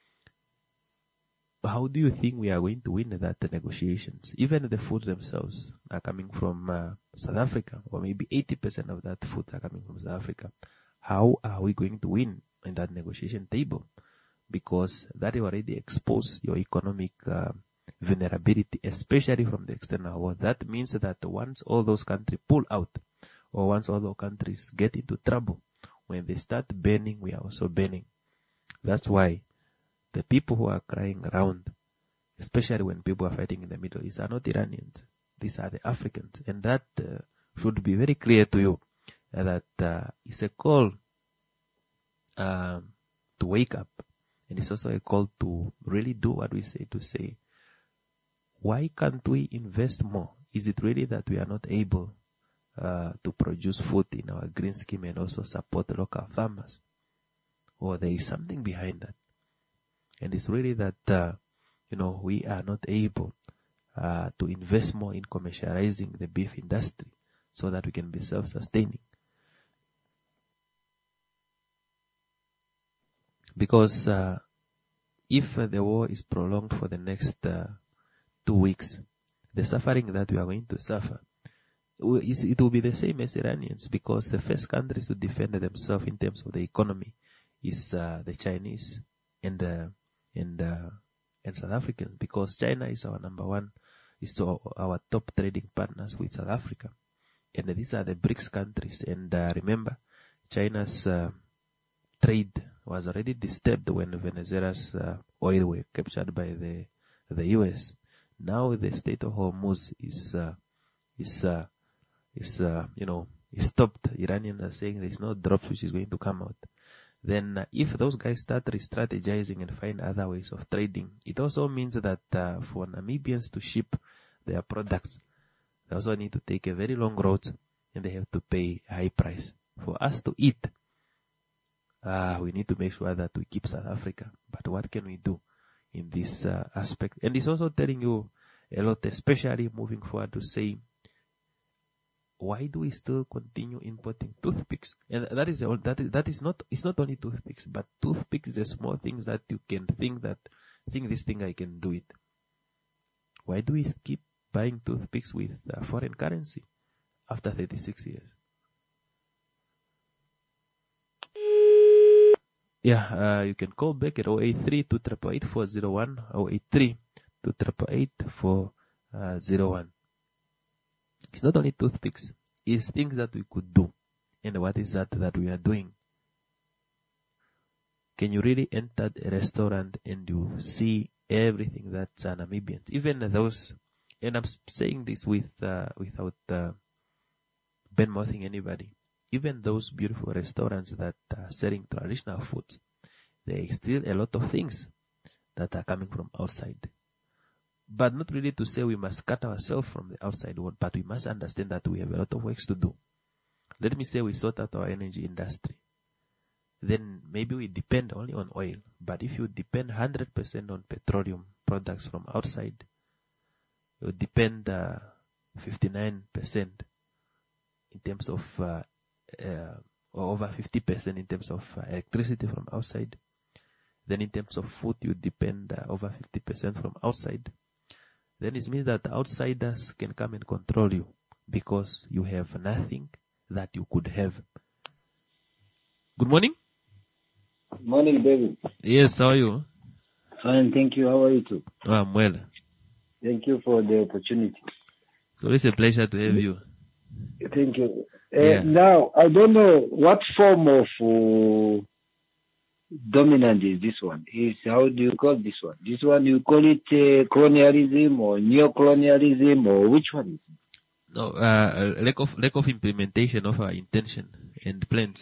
[SPEAKER 3] How do you think we are going to win that negotiations? Even the food themselves are coming from uh, South Africa, or maybe eighty percent of that food are coming from South Africa. How are we going to win in that negotiation table? Because that already exposed your economic uh, vulnerability, especially from the external world. That means that once all those countries pull out, or once all those countries get into trouble, when they start burning, we are also burning. That's why the people who are crying around, especially when people are fighting in the Middle East, are not Iranians. These are the Africans. And that uh, should be very clear to you, uh, that uh, it's a call um, to wake up. And it's also a call to really do what we say, to say, why can't we invest more? Is it really that we are not able uh, to produce food in our green scheme and also support local farmers? Or there is something behind that. And it's really that, uh, you know, we are not able uh, to invest more in commercializing the beef industry so that we can be self-sustaining. Because uh, if uh, the war is prolonged for the next uh, two weeks, the suffering that we are going to suffer, it will be the same as Iranians, because the first countries to defend themselves in terms of the economy is uh, the Chinese and uh, and uh, and South Africans, because China is our number one, is to our, our top trading partners with South Africa, and uh, these are the BRICS countries. And uh, remember, China's uh, trade was already disturbed when Venezuela's uh, oil were captured by the the U S. Now the Strait of Hormuz is uh, is uh, is uh, you know is stopped. Iranians are saying there is no drops which is going to come out. Then uh, if those guys start re-strategizing and find other ways of trading, it also means that uh, for Namibians to ship their products, they also need to take a very long road and they have to pay a high price. For us to eat, uh, we need to make sure that we keep South Africa. But what can we do in this uh, aspect? And it's also telling you a lot, especially moving forward, to say, why do we still continue importing toothpicks? And that is that is that is not it's not only toothpicks, but toothpicks, the small things that you can think that think this thing I can do it. Why do we keep buying toothpicks with uh, foreign currency after thirty-six years? Yeah, uh, you can call back at zero eight three, two eight eight, four zero one, zero eight three, two eight eight, four zero one. It's not only toothpicks, it's things that we could do. And what is that that we are doing? can you really enter a restaurant and you see everything that's uh, Namibian? Even those, and I'm saying this with uh, without uh, bad-mouthing anybody. Even those beautiful restaurants that are selling traditional foods, there is still a lot of things that are coming from outside. But not really to say we must cut ourselves from the outside world, but we must understand that we have a lot of works to do. Let me say we sort out our energy industry. Then maybe we depend only on oil. But if you depend one hundred percent on petroleum products from outside, you depend uh, fifty-nine percent in terms of, uh, uh, or over fifty percent in terms of uh, electricity from outside. Then in terms of food, you depend uh, over fifty percent from outside. Then it means that outsiders can come and control you because you have nothing that you could have. Good morning.
[SPEAKER 18] Good morning, David.
[SPEAKER 3] Yes, how are you?
[SPEAKER 18] Fine, thank you. How are you too?
[SPEAKER 3] Oh, I'm well.
[SPEAKER 18] Thank you for the opportunity.
[SPEAKER 3] So it's a pleasure to have you.
[SPEAKER 18] Thank you. Uh,
[SPEAKER 3] Yeah.
[SPEAKER 18] Now, I don't know what form of uh, dominant is this one. Is how do you call this one? This one you call it uh, colonialism or neo-colonialism or which one is it?
[SPEAKER 3] No, uh, lack of lack of implementation of our intention and plans.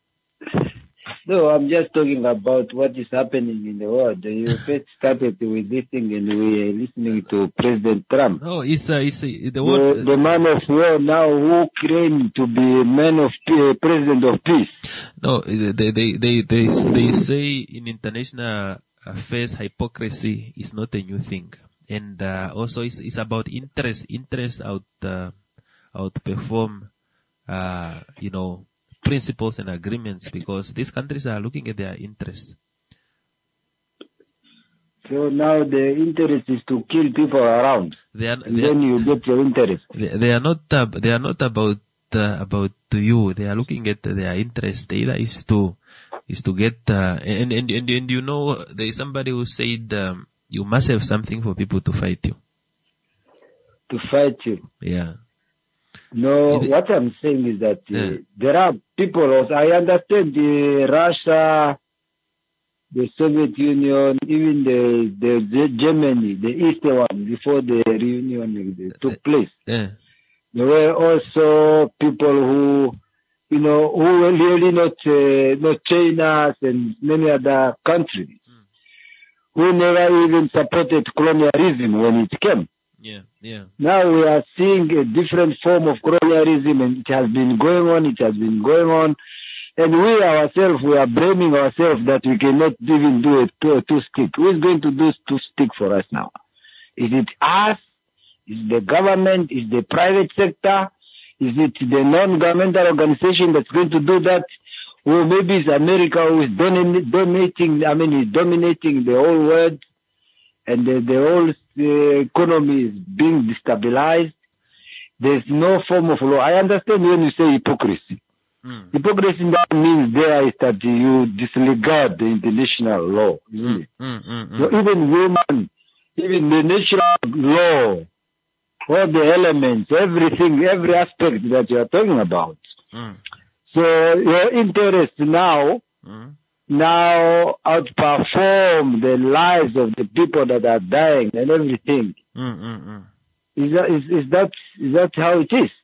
[SPEAKER 18] No, I'm just talking about what is happening in the world. You first started with this thing and we are listening to President Trump.
[SPEAKER 3] No, it's uh, it's uh, the
[SPEAKER 18] The,
[SPEAKER 3] word.
[SPEAKER 18] the man of war now who claimed to be a man of uh, president of peace.
[SPEAKER 3] No, they they they they they say in international affairs hypocrisy is not a new thing, and uh, also it's it's about interest. Interest out uh, outperform, uh, you know, principles and agreements because these countries are looking at their interests.
[SPEAKER 18] So now the interest is to kill people around,
[SPEAKER 3] They are,
[SPEAKER 18] and
[SPEAKER 3] they
[SPEAKER 18] then
[SPEAKER 3] are,
[SPEAKER 18] you get your interest.
[SPEAKER 3] they, they are not uh, they are not about uh, about to you. They are looking at their interest. Either is to is to get uh, and, and and and you know there is somebody who said um, you must have something for people to fight you.
[SPEAKER 18] To fight you.
[SPEAKER 3] Yeah.
[SPEAKER 18] No,
[SPEAKER 3] It-
[SPEAKER 18] what I'm saying is that uh,
[SPEAKER 3] Yeah.
[SPEAKER 18] there are people also, I understand the Russia, the Soviet Union, even the, the, the Germany, the Eastern one, before the reunion uh, took place.
[SPEAKER 3] Yeah.
[SPEAKER 18] There were also people who, you know, who were really not, uh, not China and many other countries, who never even supported colonialism when it came.
[SPEAKER 3] Yeah. Yeah.
[SPEAKER 18] Now we are seeing a different form of colonialism, and it has been going on, it has been going on. And we ourselves, we are blaming ourselves that we cannot even do a two, two stick. Who is going to do two stick for us now? Is it us? Is it the government? Is it the private sector? Is it the non-governmental organization that's going to do that? Or maybe it's America who is domin- dominating, I mean, is dominating the whole world, and the, the whole uh, economy is being destabilized. There's no form of law. I understand when you say hypocrisy.
[SPEAKER 3] Mm.
[SPEAKER 18] Hypocrisy that means there is that you disregard the international law, isn't it?
[SPEAKER 3] Mm, mm, mm.
[SPEAKER 18] So even women, even the natural law, all the elements, everything, every aspect that you are talking about.
[SPEAKER 3] Mm.
[SPEAKER 18] So your interest now,
[SPEAKER 3] Mm.
[SPEAKER 18] now outperform the lives of the people that are dying and everything.
[SPEAKER 3] Mm, mm, mm.
[SPEAKER 18] Is that, is, is that, is that how it is?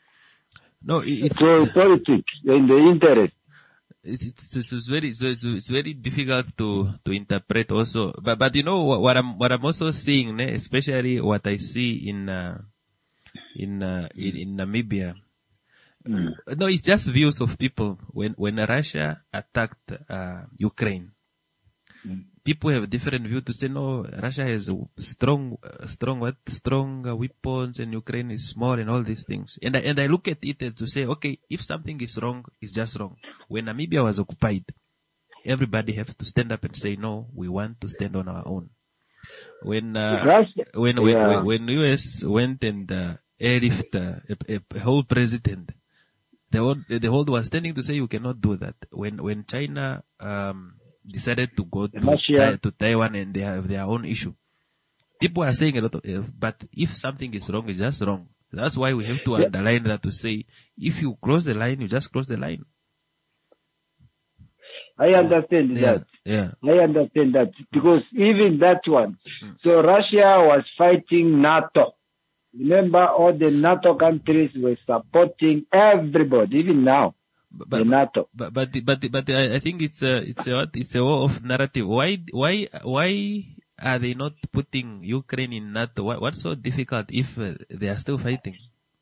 [SPEAKER 3] No, it, it's,
[SPEAKER 18] So politics and the interest.
[SPEAKER 3] it's, it's, it's, it's very, so it's, it's very difficult to, to interpret also. But, but you know what, what I'm, what I'm also seeing, ne, especially what I see in, uh, in, uh, in, in Namibia.
[SPEAKER 18] Mm.
[SPEAKER 3] No, it's just views of people. When, when Russia attacked, uh, Ukraine,
[SPEAKER 18] Mm.
[SPEAKER 3] people have a different view to say, no, Russia has a strong, uh, strong, what, strong uh, weapons and Ukraine is small and all these things. And I, and I look at it and to say, okay, if something is wrong, it's just wrong. When Namibia was occupied, everybody has to stand up and say, no, we want to stand on our own. When, uh,
[SPEAKER 18] Russia,
[SPEAKER 3] when, when,
[SPEAKER 18] yeah.
[SPEAKER 3] when, when U S went and, uh, airlift, uh, a, a, a whole president, the whole, the whole was standing to say you cannot do that. When, when China, um, decided to go to,
[SPEAKER 18] Russia.
[SPEAKER 3] Tai- to Taiwan and they have their own issue. People are saying a lot of, uh, but if something is wrong, it's just wrong. That's why we have to
[SPEAKER 18] Yeah.
[SPEAKER 3] underline that to say, if you cross the line, you just cross the line.
[SPEAKER 18] I understand
[SPEAKER 3] Yeah,
[SPEAKER 18] that.
[SPEAKER 3] yeah.
[SPEAKER 18] I understand that because even that one. So Russia was fighting NATO. Remember, all the NATO countries were supporting everybody, even now.
[SPEAKER 3] But,
[SPEAKER 18] the NATO.
[SPEAKER 3] But but the- but the- but the- I I think it's a it's a what? It's a war of narrative. Why why why are they not putting Ukraine in NATO? What, what's so difficult if uh, they are still fighting?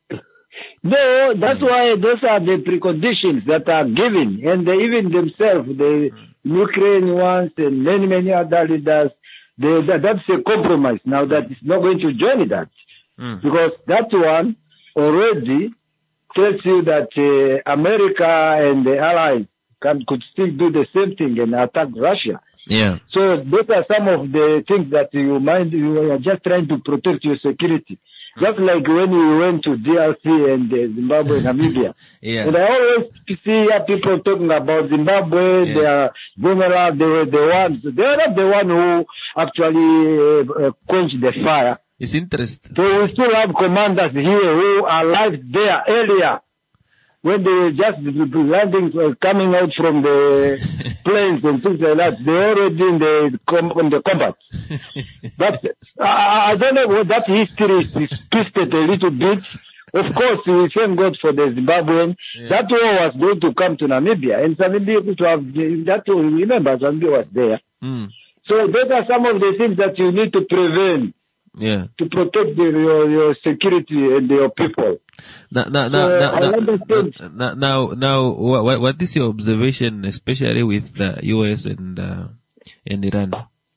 [SPEAKER 18] No, that's why those are the preconditions that are given, and they, even themselves, the Ukraine ones and many many other leaders, they, that, that's a compromise. Now that it's not going to join that,
[SPEAKER 3] Mm.
[SPEAKER 18] because that one already tells you that uh, America and the allies can could still do the same thing and attack Russia.
[SPEAKER 3] Yeah.
[SPEAKER 18] So those are some of the things that you mind, you are just trying to protect your security. Just like when we went to D R C and uh, Zimbabwe and Namibia.
[SPEAKER 3] Yeah.
[SPEAKER 18] And I always see here people talking about Zimbabwe,
[SPEAKER 3] Yeah.
[SPEAKER 18] they are general, they were the ones, they are not the one who actually uh, uh, quenched the fire.
[SPEAKER 3] It's interesting.
[SPEAKER 18] So we still have commanders here who arrived there earlier when they were just landing, uh, coming out from the planes and things like that. They're already in the, com- in the combat. But uh, I don't know what that history is, is twisted a little bit. Of course, we thank God for the Zimbabwean.
[SPEAKER 3] Yeah.
[SPEAKER 18] That war was going to come to Namibia, and Namibia could have, that remember, Zambia was there.
[SPEAKER 3] Mm.
[SPEAKER 18] So those are some of the things that you need to prevent
[SPEAKER 3] Yeah.
[SPEAKER 18] to protect the, your, your security and your people.
[SPEAKER 3] Now, now, now,
[SPEAKER 18] So,
[SPEAKER 3] now,
[SPEAKER 18] I
[SPEAKER 3] now,
[SPEAKER 18] understand.
[SPEAKER 3] now, now, now, what, what is your observation, especially with the U S and uh, and Iran?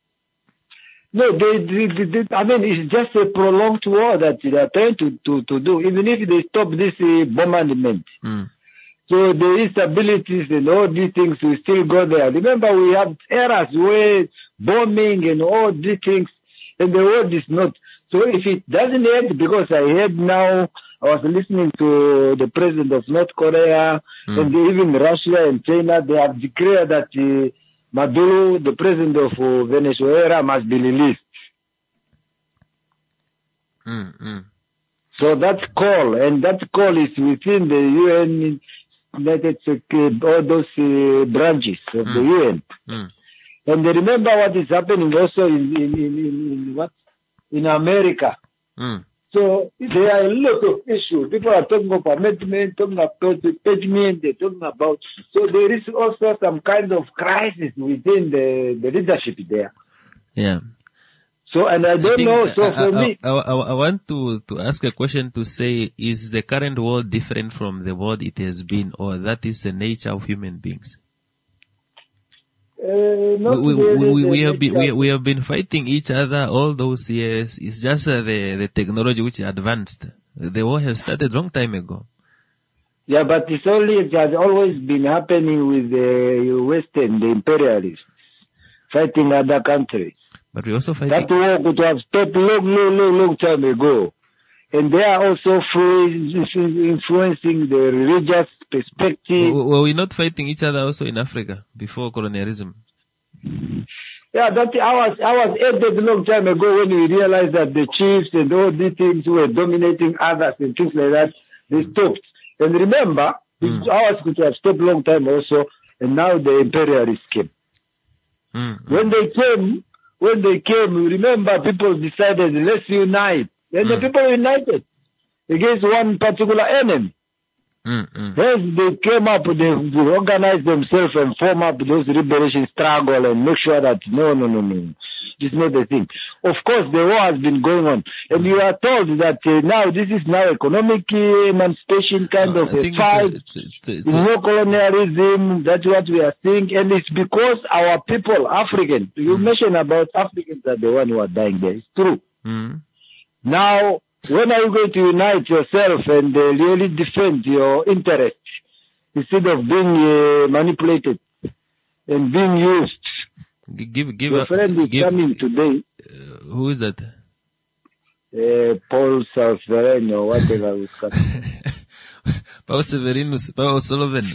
[SPEAKER 18] No, they, they, they, they, I mean, it's just a prolonged war that they are trying to, to, to do, even if they stop this uh, bombardment.
[SPEAKER 3] Mm.
[SPEAKER 18] So the instabilities and all these things will still go there. Remember, we have eras where bombing and all these things, and the world is not. So if it doesn't end, because I heard now, I was listening to the president of North Korea,
[SPEAKER 3] Mm.
[SPEAKER 18] and even Russia and China, they have declared that uh, Maduro, the president of uh, Venezuela, must be released.
[SPEAKER 3] Mm, mm.
[SPEAKER 18] So that call, and that call is within the U N, United States, all those uh, branches of the
[SPEAKER 3] Mm.
[SPEAKER 18] U N.
[SPEAKER 3] Mm.
[SPEAKER 18] And remember what is happening also in, in, in, in, in what? In America.
[SPEAKER 3] Mm.
[SPEAKER 18] So there are a lot of issues. People are talking about amendment, talking about impeachment, they're talking about, so there is also some kind of crisis within the, the leadership there.
[SPEAKER 3] Yeah.
[SPEAKER 18] So, and I don't
[SPEAKER 3] think,
[SPEAKER 18] know, so
[SPEAKER 3] I,
[SPEAKER 18] for
[SPEAKER 3] I,
[SPEAKER 18] me,
[SPEAKER 3] I, I, I want to, to ask a question to say, is the current world different from the world it has been, or that is the nature of human beings?
[SPEAKER 18] uh, not
[SPEAKER 3] we, we,
[SPEAKER 18] really
[SPEAKER 3] we,
[SPEAKER 18] the
[SPEAKER 3] we have been we,
[SPEAKER 18] nature-
[SPEAKER 3] we have been fighting each other all those years. It's just uh, the the technology which advanced. The war has started long time ago.
[SPEAKER 18] Yeah, but it's only, it has always been happening with the Western, the imperialists, fighting other countries.
[SPEAKER 3] But we also fighting.
[SPEAKER 18] That war could have stopped long, long, long, long time ago. And they are also free- influencing the religious perspective.
[SPEAKER 3] Were were we not fighting each other also in Africa before colonialism?
[SPEAKER 18] Yeah, that I was, I was ended a long time ago when we realized that the chiefs and all these things were dominating others and things like that. They stopped. And remember,
[SPEAKER 3] Mm.
[SPEAKER 18] ours could have stopped long time also, and now the imperialists came.
[SPEAKER 3] Mm.
[SPEAKER 18] When they came, when they came, remember people decided, let's unite. And the people united against one particular enemy.
[SPEAKER 3] Mm, mm.
[SPEAKER 18] Hence they came up, they, they organized themselves and form up those liberation struggle and make sure that no, no, no, no, this is not the thing. Of course, the war has been going on, and you are told that uh, now this is now economic uh, emancipation kind
[SPEAKER 3] Uh,
[SPEAKER 18] of
[SPEAKER 3] I
[SPEAKER 18] a
[SPEAKER 3] think
[SPEAKER 18] fight.
[SPEAKER 3] it's a, it's a, it's a,
[SPEAKER 18] No colonialism, that's what we are seeing, and it's because our people, Africans, you mentioned about Africans are the one who are dying there. It's true.
[SPEAKER 3] mm,
[SPEAKER 18] Now, when are you going to unite yourself and uh, really defend your interests instead of being uh, manipulated and being used?
[SPEAKER 3] G- give give
[SPEAKER 18] Your
[SPEAKER 3] a,
[SPEAKER 18] friend is
[SPEAKER 3] give,
[SPEAKER 18] coming today,
[SPEAKER 3] uh, who is that?
[SPEAKER 18] uh, Paul Salveren or whatever was coming.
[SPEAKER 3] Paul Severinus, Paul Sullivan.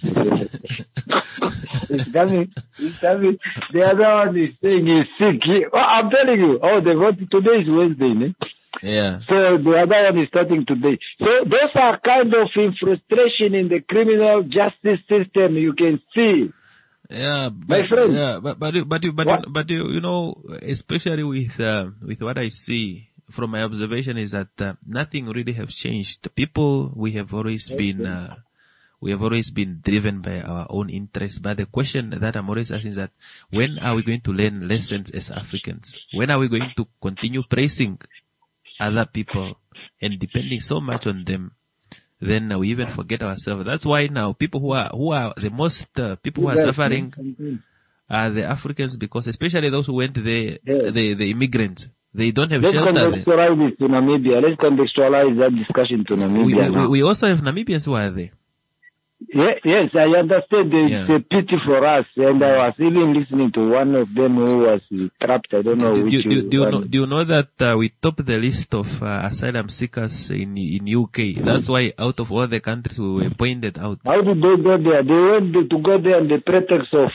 [SPEAKER 18] He's coming, he's coming. The other one is saying he's sick. He, oh, I'm telling you, oh, the vote today is Wednesday, ne?
[SPEAKER 3] Yeah.
[SPEAKER 18] So the other one is starting today. So those are kind of in frustration in the criminal justice system. You can see
[SPEAKER 3] Yeah, but,
[SPEAKER 18] My friend.
[SPEAKER 3] Yeah, but but you- but you, but you, but you, you know, especially with uh, with what I see from my observation is that uh, nothing really has changed. The people we have always been uh, we have always been driven by our own interests. But the question that I'm always asking is that when are we going to learn lessons as Africans? When are we going to continue praising other people and depending so much on them? Then we even forget ourselves. That's why now people who are who are the most uh, people who are
[SPEAKER 18] Yes,
[SPEAKER 3] suffering
[SPEAKER 18] yes.
[SPEAKER 3] are the Africans, because especially those who went there, the the immigrants, they don't have
[SPEAKER 18] Let's
[SPEAKER 3] shelter there.
[SPEAKER 18] contextualize this to Namibia. Let's contextualize that discussion to Namibia
[SPEAKER 3] We, we,
[SPEAKER 18] now.
[SPEAKER 3] we also have Namibians who are there.
[SPEAKER 18] Yeah, yes, I understand. It's
[SPEAKER 3] Yeah.
[SPEAKER 18] a pity for us, and I was even listening to one of them who was uh, trapped. I don't know
[SPEAKER 3] Do,
[SPEAKER 18] which
[SPEAKER 3] do, do, do you
[SPEAKER 18] one.
[SPEAKER 3] know, do you know that uh, we top the list of uh, asylum seekers in in U K? That's why out of all the countries we were pointed out.
[SPEAKER 18] How did they go there? They went to go there on the pretext of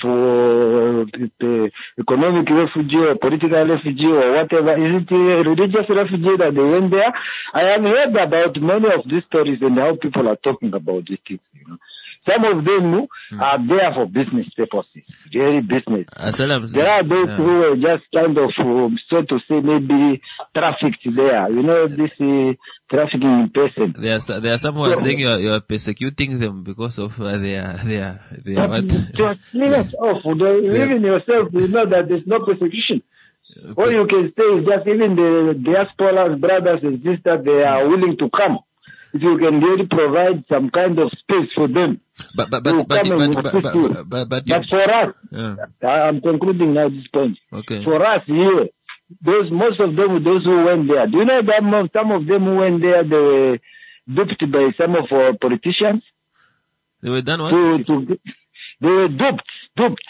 [SPEAKER 18] uh, the economic refugee or political refugee or whatever. Is it a religious refugee that they went there? I have heard about many of these stories and how people are talking about these things, you know. Some of them
[SPEAKER 3] Hmm.
[SPEAKER 18] are there for business purposes, very business.
[SPEAKER 3] Asylum
[SPEAKER 18] There are those
[SPEAKER 3] yeah.
[SPEAKER 18] who were just kind of, um, so to say, maybe trafficked there. You know, this uh, trafficking in person.
[SPEAKER 3] There are, s- there are some who are saying you are, you are persecuting them because of uh, their, their, their, what?
[SPEAKER 18] Just leave us off. Even yourself, you know that there's no persecution. All you can say is just even the diaspora's brothers and sisters, they are willing to come. If you can really provide some kind of space for them.
[SPEAKER 3] But, but,
[SPEAKER 18] to
[SPEAKER 3] but, but,
[SPEAKER 18] come and
[SPEAKER 3] but, but,
[SPEAKER 18] assist you.
[SPEAKER 3] but, but, but, you-
[SPEAKER 18] But for us,
[SPEAKER 3] Yeah.
[SPEAKER 18] I- I'm concluding now this point.
[SPEAKER 3] Okay.
[SPEAKER 18] For us here, those most of them, those who went there, do you know that mo- some of them who went there, they were duped by some of our politicians?
[SPEAKER 3] They were done what?
[SPEAKER 18] To, to, they were duped, duped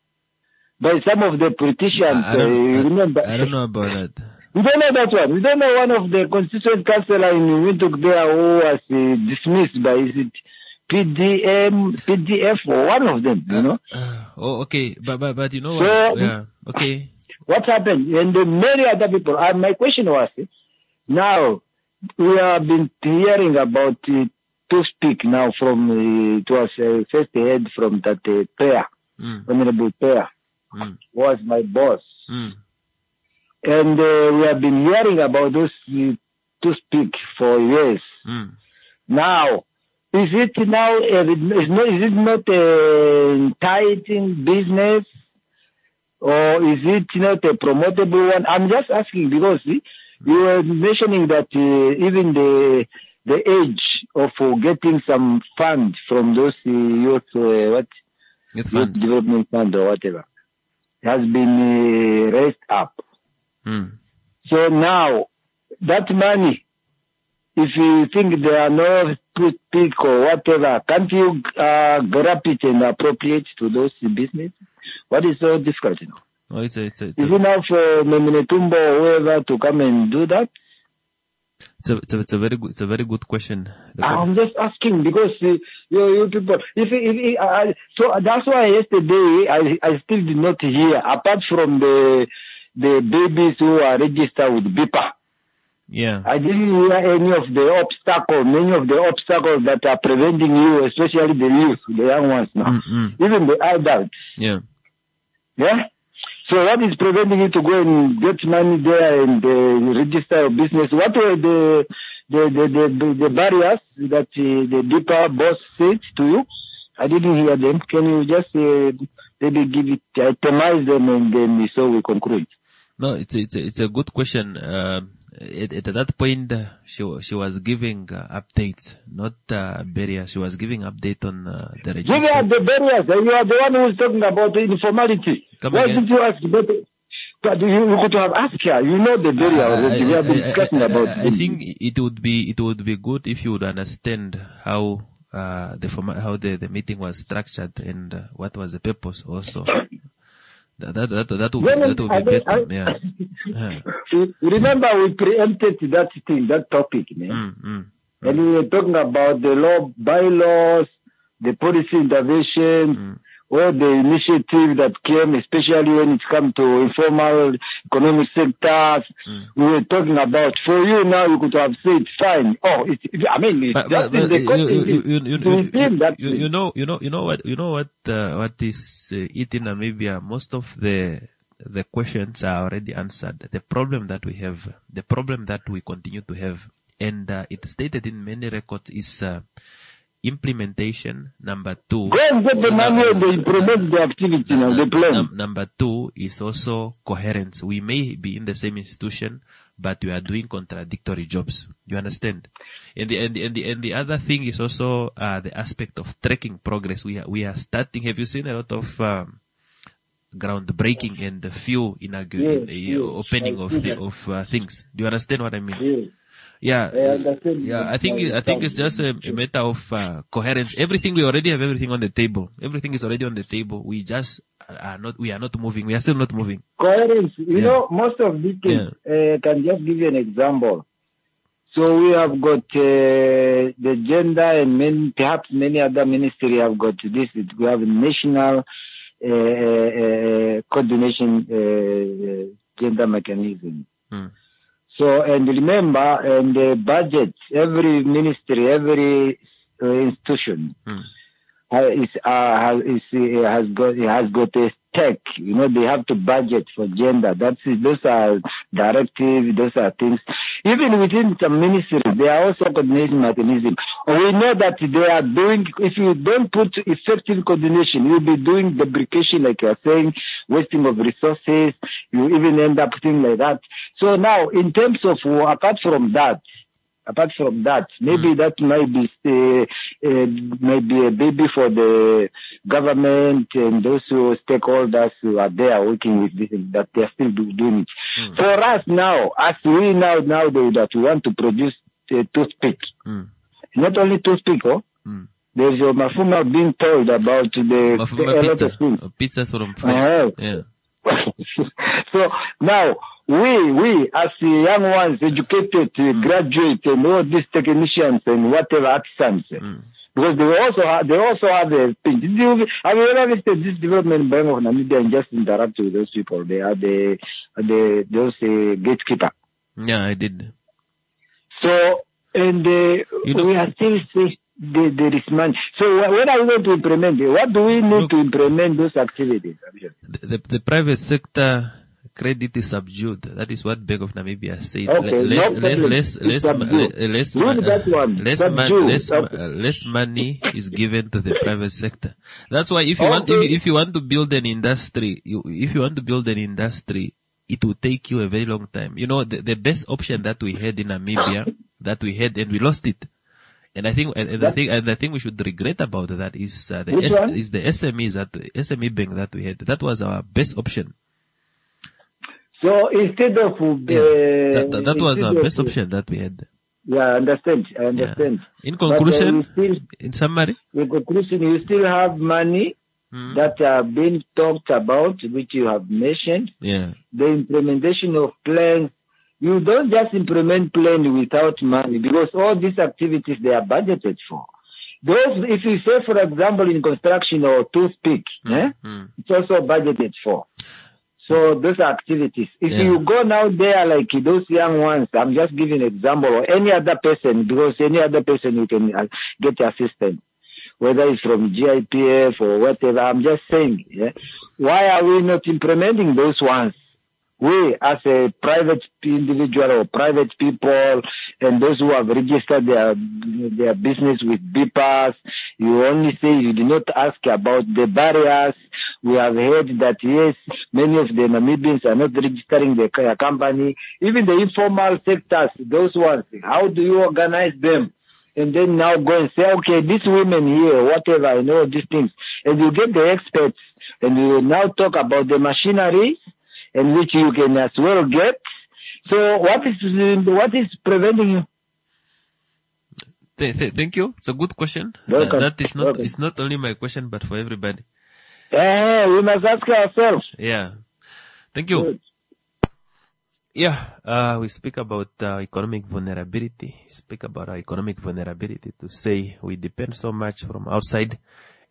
[SPEAKER 18] by some of the politicians.
[SPEAKER 3] I don't,
[SPEAKER 18] uh, you remember?
[SPEAKER 3] I, I don't know about that.
[SPEAKER 18] We don't know that one. We don't know one of the constituent councillor in Windhoek there who was uh, dismissed by, is it P D M, P D F or one of them, you know?
[SPEAKER 3] Oh, okay. But, but, but you know
[SPEAKER 18] So,
[SPEAKER 3] what? Yeah. Okay.
[SPEAKER 18] What happened? And the many other people, uh, my question was, eh, now, we have been hearing about uh, to speak now from, uh, it was uh, first heard from that uh, pair,
[SPEAKER 3] Mm.
[SPEAKER 18] Honorable Pair,
[SPEAKER 3] Mm.
[SPEAKER 18] was my boss.
[SPEAKER 3] Mm.
[SPEAKER 18] And uh, we have been hearing about those uh, to speak for years.
[SPEAKER 3] Mm.
[SPEAKER 18] Now, is it now, uh, is, not, is it not a enticing business? Or is it not a promotable one? I'm just asking because see, you were mentioning that uh, even the the age of uh, getting some funds from those uh, youth, uh, what,
[SPEAKER 3] youth,
[SPEAKER 18] youth development fund or whatever, has been uh, raised up.
[SPEAKER 3] Mm.
[SPEAKER 18] So now, that money, if you think there are no toothpick or whatever, can't you uh, grab it and appropriate to those businesses? What is so difficult, you know?
[SPEAKER 3] Oh, it's a, it's a, it's
[SPEAKER 18] Is
[SPEAKER 3] a,
[SPEAKER 18] it now for Memenetumbo or whoever to come and do that?
[SPEAKER 3] it's a, it's a, it's a very good, it's a very good question. The
[SPEAKER 18] I'm just asking because uh, you, you people, if, if, if I, so that's why yesterday I, I still did not hear, apart from the, the babies who are registered with B I P A.
[SPEAKER 3] Yeah.
[SPEAKER 18] I didn't hear any of the obstacles, many of the obstacles that are preventing you, especially the youth, the young ones now,
[SPEAKER 3] Mm-mm.
[SPEAKER 18] even the adults.
[SPEAKER 3] Yeah.
[SPEAKER 18] Yeah? So what is preventing you to go and get money there and uh, register your business? What were the the the the, the barriers that uh, the B I P A boss said to you? I didn't hear them. Can you just uh, maybe give it, itemize them and then so we conclude?
[SPEAKER 3] No, it's a, it's a, it's a good question. Um, at, at that point, uh, she wa- she was giving uh, updates, not uh, barriers. She was giving update on uh, the
[SPEAKER 18] Give
[SPEAKER 3] register.
[SPEAKER 18] us the barriers. You are the one who is talking about the informality.
[SPEAKER 3] Come
[SPEAKER 18] Why
[SPEAKER 3] again?
[SPEAKER 18] did you ask? But, but you, you could have asked her. You know the barrier already. We have been discussing
[SPEAKER 3] I,
[SPEAKER 18] about
[SPEAKER 3] I, I think it would be it would be good if you would understand how uh, the forma- how the, the meeting was structured and uh, what was the purpose also. That that that, that would be,
[SPEAKER 18] Well,
[SPEAKER 3] that would
[SPEAKER 18] I
[SPEAKER 3] be
[SPEAKER 18] don't-
[SPEAKER 3] better.
[SPEAKER 18] I-
[SPEAKER 3] Yeah. Yeah.
[SPEAKER 18] You Remember, we preempted that thing, that topic, man.
[SPEAKER 3] Mm, mm.
[SPEAKER 18] And we were talking about the law, bylaws, the policy intervention, all the initiative that came, especially when it comes to informal economic sectors, mm. we were talking about. For you now, you could have said, fine. Oh, it's, I mean, it's
[SPEAKER 3] but,
[SPEAKER 18] just
[SPEAKER 3] but,
[SPEAKER 18] in the
[SPEAKER 3] you,
[SPEAKER 18] country.
[SPEAKER 3] you, you, you, you,
[SPEAKER 18] that
[SPEAKER 3] you, you know, you know, you know what, you know what, uh, what is uh, it in Namibia? Most of the the questions are already answered. The problem that we have, the problem that we continue to have, and uh, it's stated in many records, is uh, implementation. Number two.
[SPEAKER 18] Go and get the money and implement the activity now, the plan.
[SPEAKER 3] Num- number two is also coherence. We may be in the same institution, but we are doing contradictory jobs. You understand? And the and the and the, and the other thing is also uh, the aspect of tracking progress. We are we are starting. Have you seen a lot of um, groundbreaking and the few inaugur-
[SPEAKER 18] yes,
[SPEAKER 3] in, uh,
[SPEAKER 18] yes,
[SPEAKER 3] opening of the, of uh, things? Do you understand what I mean?
[SPEAKER 18] Yes.
[SPEAKER 3] Yeah,
[SPEAKER 18] I
[SPEAKER 3] yeah. I think I think it's just a, a matter of uh, coherence. Everything we already have everything on the table. Everything is already on the table. We just are not. We are not moving. We are still not moving.
[SPEAKER 18] Coherence. You
[SPEAKER 3] Yeah.
[SPEAKER 18] know, most of these things.
[SPEAKER 3] Yeah.
[SPEAKER 18] Uh, can just give you an example. So we have got uh, the gender and many, perhaps many other ministries have got this. We have a national uh, uh, coordination uh, gender mechanism.
[SPEAKER 3] Mm.
[SPEAKER 18] So, and remember, and the budget, every ministry, every uh, institution
[SPEAKER 3] Mm.
[SPEAKER 18] uh, is, uh, has, is, uh, has got, has got a stake. You know, they have to budget for gender. That's, those are directives, those are things. Even within some ministries, there are also coordination mechanisms. We know that they are doing, if you don't put effective coordination, you'll be doing duplication, like you're saying, wasting of resources, you even end up things like that. So now, in terms of, apart from that, apart from that, maybe mm. that might be, uh, uh, maybe a baby for the government and those who stakeholders who are there working with this, that they are still do, doing it. Mm. For us now, as we now, now that we want to produce uh, toothpick,
[SPEAKER 3] mm.
[SPEAKER 18] not only toothpick, oh,
[SPEAKER 3] mm.
[SPEAKER 18] there's a Mafuma being told about the,
[SPEAKER 3] Mafuma
[SPEAKER 18] the
[SPEAKER 3] pizza,
[SPEAKER 18] a lot of things.
[SPEAKER 3] uh, pizzas from France.
[SPEAKER 18] Uh-huh.
[SPEAKER 3] Yeah.
[SPEAKER 18] So now, we, we, as the young ones, educated, uh, graduate, and all these technicians and whatever artisans,
[SPEAKER 3] mm.
[SPEAKER 18] because they also have, they also have a thing. Did you, have you ever visited this development bank of Namibia and just interact with those people? They are the, the, those uh, gatekeeper.
[SPEAKER 3] Yeah, I did.
[SPEAKER 18] So, and uh,
[SPEAKER 3] You know-
[SPEAKER 18] we are still saying there, there is money. So wh- when are we going to implement it? What do we need
[SPEAKER 3] Look-
[SPEAKER 18] to implement those activities?
[SPEAKER 3] The, the, the private sector credit is subdued. That is what Bank of Namibia said.
[SPEAKER 18] Okay,
[SPEAKER 3] less,
[SPEAKER 18] no
[SPEAKER 3] less,
[SPEAKER 18] problem.
[SPEAKER 3] less,
[SPEAKER 18] It's
[SPEAKER 3] less, ma-
[SPEAKER 18] subdued.
[SPEAKER 3] le- less,
[SPEAKER 18] Read
[SPEAKER 3] ma-
[SPEAKER 18] that one.
[SPEAKER 3] less, ma-
[SPEAKER 18] Subdued.
[SPEAKER 3] less, ma-
[SPEAKER 18] Okay.
[SPEAKER 3] uh, less money is given to the private sector. That's why if you want, if
[SPEAKER 18] Okay.
[SPEAKER 3] you, if you want to build an industry, you, if you want to build an industry, it will take you a very long time. You know, the, the best option that we had in Namibia, that we had and we lost it. And I think, and, and I think, and I think we should regret about that is uh, the
[SPEAKER 18] Which
[SPEAKER 3] S,
[SPEAKER 18] one?
[SPEAKER 3] is the S M Es that S M E bank that we had. That was our best option.
[SPEAKER 18] So instead of uh,
[SPEAKER 3] That, that, that was
[SPEAKER 18] instead
[SPEAKER 3] our
[SPEAKER 18] of-
[SPEAKER 3] best option that we had.
[SPEAKER 18] Yeah, I understand. I understand.
[SPEAKER 3] In
[SPEAKER 18] But, uh,
[SPEAKER 3] conclusion,
[SPEAKER 18] you still,
[SPEAKER 3] in summary,
[SPEAKER 18] in conclusion, you still have money
[SPEAKER 3] Hmm.
[SPEAKER 18] that are being talked about, which you have mentioned.
[SPEAKER 3] yeah,
[SPEAKER 18] The implementation of plans. You don't just implement plans without money, because all these activities they are budgeted for. Those, if you say, for example, in construction or toothpick, eh,
[SPEAKER 3] Hmm.
[SPEAKER 18] it's also budgeted for. So those are activities. If
[SPEAKER 3] Yeah.
[SPEAKER 18] you go now there like those young ones, I'm just giving an example, or any other person, because any other person you can uh, get assistance, whether it's from G I P F or whatever. I'm just saying, yeah, why are we not implementing those ones? We, as a private individual or private people, and those who have registered their their business with B P A S, you only say you do not ask about the barriers. We have heard that yes, many of the Namibians are not registering their co- company. Even the informal sectors, those ones, how do you organize them? And then now go and say, okay, these women here, whatever, I know these things. And you get the experts, and you now talk about the machinery, and which you can as well get. So what is what is preventing you?
[SPEAKER 3] Th- th- thank you. It's a good question.
[SPEAKER 18] Welcome.
[SPEAKER 3] Uh, that is not,
[SPEAKER 18] Welcome.
[SPEAKER 3] it's not only my question, but for everybody.
[SPEAKER 18] Eh, we must ask ourselves.
[SPEAKER 3] Yeah. Thank you. Yeah, uh, we speak about uh, economic vulnerability. We speak about our economic vulnerability to say we depend so much from outside,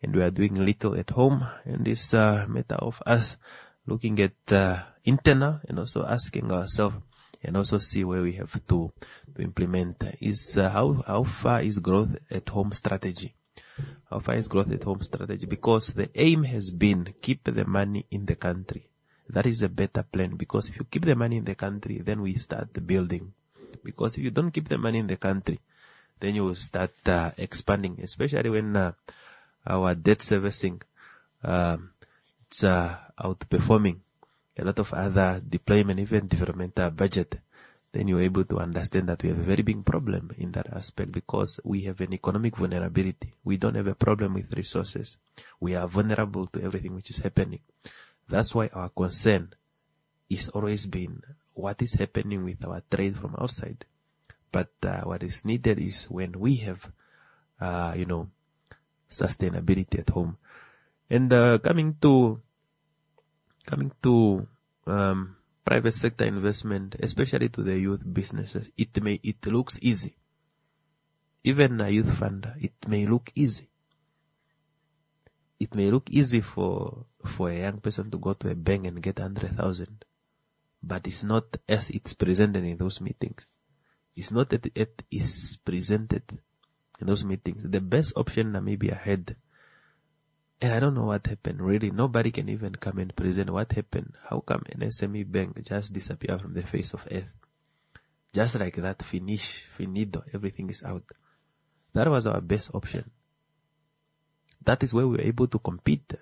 [SPEAKER 3] and we are doing little at home. And this uh, matter of us looking at uh, internal and also asking ourselves and also see where we have to, to implement is uh, how how far is growth at home strategy. How far is growth at home strategy? Because the aim has been keep the money in the country. That is a better plan, because if you keep the money in the country, then we start building. Because if you don't keep the money in the country, then you will start uh, expanding, especially when uh, our debt servicing um, it's uh, outperforming a lot of other deployment, even developmental budget. Then you're able to understand that we have a very big problem in that aspect, because we have an economic vulnerability. We don't have a problem with resources. We are vulnerable to everything which is happening. That's why our concern is always been what is happening with our trade from outside. But uh, what is needed is when we have, uh, you know, sustainability at home. And uh, coming to coming to um, private sector investment, especially to the youth businesses, it may it looks easy. Even a youth fund, it may look easy. It may look easy for for a young person to go to a bank and get one hundred thousand, but it's not as it's presented in those meetings. It's not that it is presented in those meetings. The best option Namibia had, and I don't know what happened, really. Nobody can even come and present what happened. How come an S M E bank just disappear from the face of earth? Just like that, finish, finito, everything is out. That was our best option. That is where we were able to compete.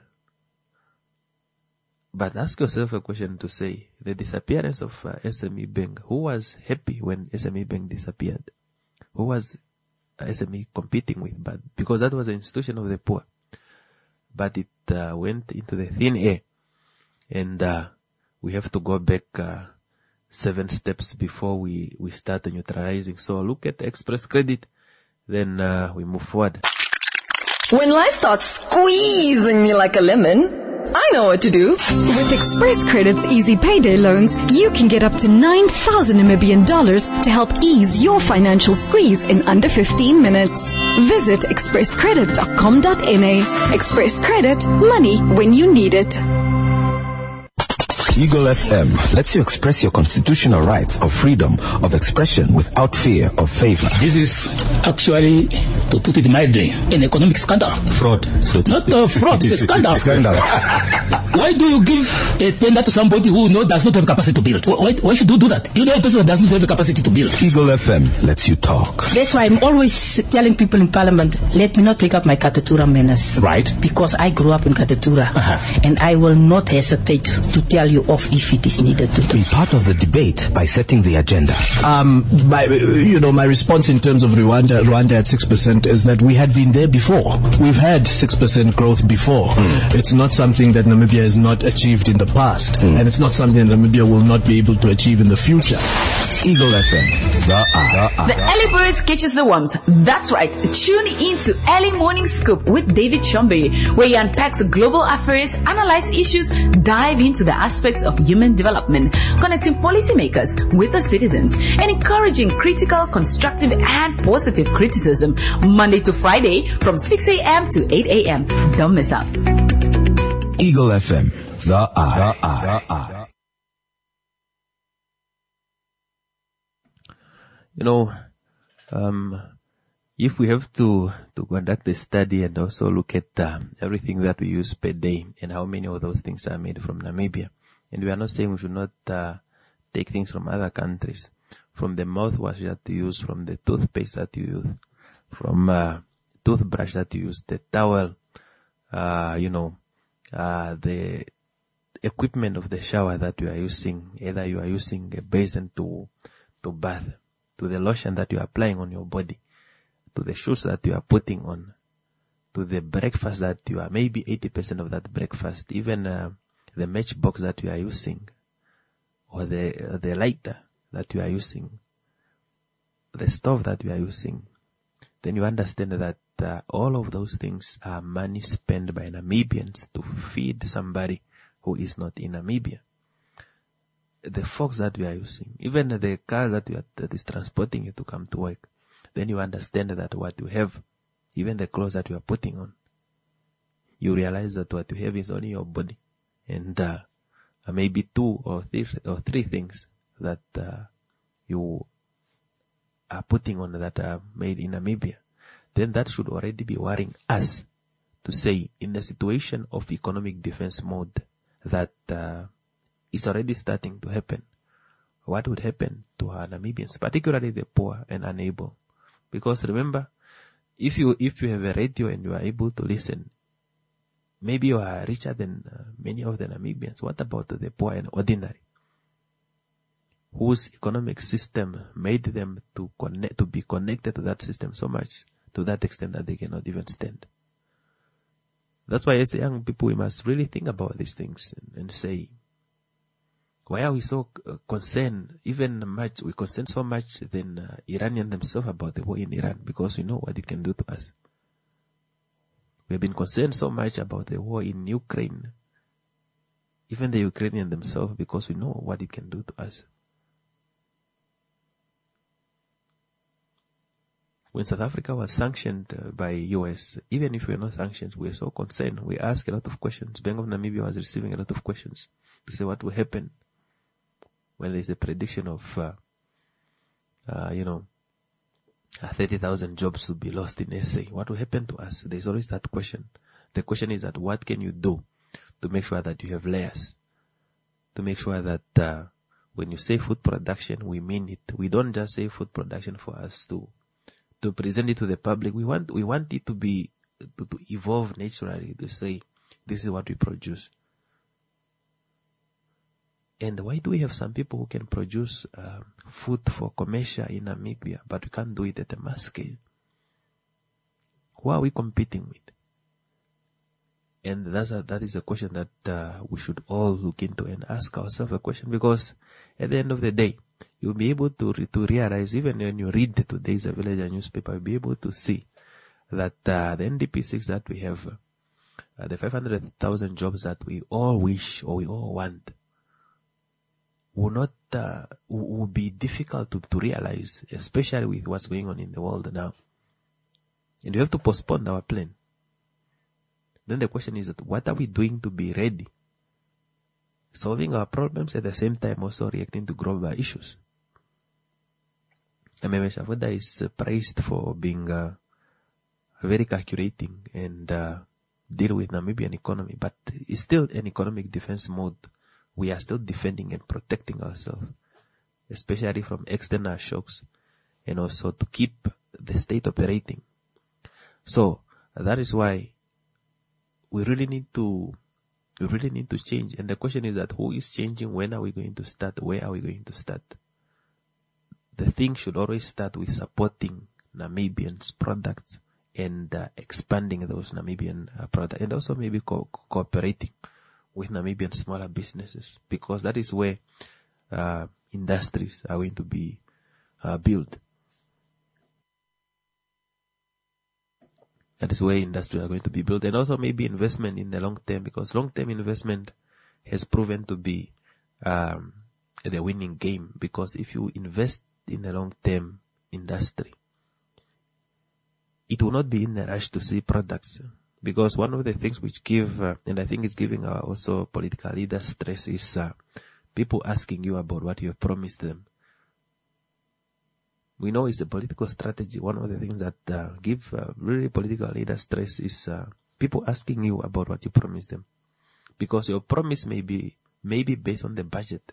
[SPEAKER 3] But ask yourself a question to say, the disappearance of uh, S M E Bank, who was happy when S M E Bank disappeared? Who was uh, S M E competing with? But because that was an institution of the poor. But it uh, went into the thin air. And uh, we have to go back uh, seven steps before we, we start neutralizing. So look at Express Credit, then uh, we move forward.
[SPEAKER 19] When life starts squeezing me like a lemon, I know what to do.
[SPEAKER 20] With Express Credit's easy payday loans, you can get up to nine thousand Namibian dollars to help ease your financial squeeze in under fifteen minutes. Visit express credit dot com dot n a. Express Credit, money when you need it.
[SPEAKER 1] Eagle F M lets you express your constitutional rights of freedom of expression without fear of favor.
[SPEAKER 12] This is actually, to put it mildly, an economic scandal.
[SPEAKER 1] Fraud. So
[SPEAKER 12] Not a fraud, it's a scandal.
[SPEAKER 1] Scandal.
[SPEAKER 12] Why do you give a tender to somebody who no, does not have capacity to build? Why, why should you do that? You know a person that does not have the capacity to build.
[SPEAKER 1] Eagle F M lets you talk.
[SPEAKER 13] That's why I'm always telling people in Parliament, let me not take up my Katatura menace.
[SPEAKER 12] Right.
[SPEAKER 13] Because I grew up in Katatura.
[SPEAKER 12] Uh-huh.
[SPEAKER 13] And I will not hesitate to tell you off if it is needed to.
[SPEAKER 1] Be part of the debate by setting the agenda.
[SPEAKER 14] Um, my, you know, my response in terms of Rwanda, Rwanda at six percent is that we had been there before. We've had six percent growth before. Mm. It's not something that Namibia has not achieved in the past. Mm. And it's not something that Namibia will not be able to achieve in the future.
[SPEAKER 1] Eagle F M, the R.
[SPEAKER 2] The early birds catches the worms. That's right. Tune in to Early Morning Scoop with David Chombe, where he unpacks global affairs, analyze issues, dive into the aspects of human development, connecting policymakers with the citizens, and encouraging critical, constructive, and positive criticism. Monday to Friday from six a.m. to eight a.m. Don't miss out.
[SPEAKER 1] Eagle F M, the R. The R.
[SPEAKER 3] You know, um, if we have to, to conduct a study and also look at uh, everything that we use per day and how many of those things are made from Namibia, and we are not saying we should not uh, take things from other countries, from the mouthwash that you use, from the toothpaste that you use, from uh, toothbrush that you use, the towel, uh, you know, uh, the equipment of the shower that you are using, either you are using a basin to, to bath, to the lotion that you are applying on your body, to the shoes that you are putting on, to the breakfast that you are, maybe eighty percent of that breakfast, even uh, the matchbox that you are using, or the uh, the lighter that you are using, the stove that you are using, then you understand that uh, all of those things are money spent by Namibians to feed somebody who is not in Namibia. The forks that we are using, even the car that, you are, that is transporting you to come to work, then you understand that what you have, even the clothes that you are putting on, you realize that what you have is only your body, and uh, maybe two or three or three things that uh, you are putting on that are made in Namibia, then that should already be worrying us to say, in the situation of economic defense mode that uh, is already starting to happen, what would happen to our Namibians, particularly the poor and unable? Because remember, if you if you have a radio and you are able to listen, maybe you are richer than uh, many of the Namibians. What about the poor and ordinary, whose economic system made them to connect, to be connected to that system so much, to that extent that they cannot even stand? That's why as young people, we must really think about these things and, and say, why are we so uh, concerned, even much, we concern so much than uh, Iranian themselves about the war in Iran, because we know what it can do to us. We have been concerned so much about the war in Ukraine, even the Ukrainian themselves, because we know what it can do to us. When South Africa was sanctioned uh, by U S, even if we were not sanctioned, we were so concerned. We asked a lot of questions. Bank of Namibia was receiving a lot of questions to say what will happen when there is a prediction of, uh, uh, you know, uh, thirty thousand jobs to be lost in S A. What will happen to us? There is always that question. The question is that what can you do to make sure that you have layers? To make sure that uh, when you say food production, we mean it. We don't just say food production for us to to present it to the public. We want we want it to be to, to evolve naturally, to say this is what we produce. And why do we have some people who can produce uh, food for commercial in Namibia, but we can't do it at a mass scale? Who are we competing with? And that's a, that is a question that uh, we should all look into and ask ourselves a question, because at the end of the day, you'll be able to re- to realize, even when you read today's Villager newspaper, you'll be able to see that uh, the N D P six that we have, uh, the five hundred thousand jobs that we all wish or we all want, will not uh, will be difficult to, to realize, especially with what's going on in the world now. And we have to postpone our plan. Then the question is that what are we doing to be ready? Solving our problems at the same time also reacting to global issues. Ememe Shavoda is uh, praised for being uh, very calculating and uh, deal with Namibian economy, but it's still an economic defense mode. We are still defending and protecting ourselves, especially from external shocks, and also to keep the state operating. So that is why we really need to we really need to change. And the question is that who is changing? When are we going to start? Where are we going to start? The thing should always start with supporting Namibians' products and uh, expanding those Namibian uh, products, and also maybe co- cooperating with Namibian smaller businesses, because that is where uh, industries are going to be uh, built. That is where industries are going to be built, and also maybe investment in the long term, because long-term investment has proven to be um, the winning game. Because if you invest in a long-term industry, it will not be in a rush to see products. Because one of the things which give, uh, and I think it's giving our also political leaders stress, is uh, people asking you about what you have promised them. We know it's a political strategy. One of the things that uh, give uh, really political leaders stress is uh, people asking you about what you promised them. Because your promise may be, may be based on the budget,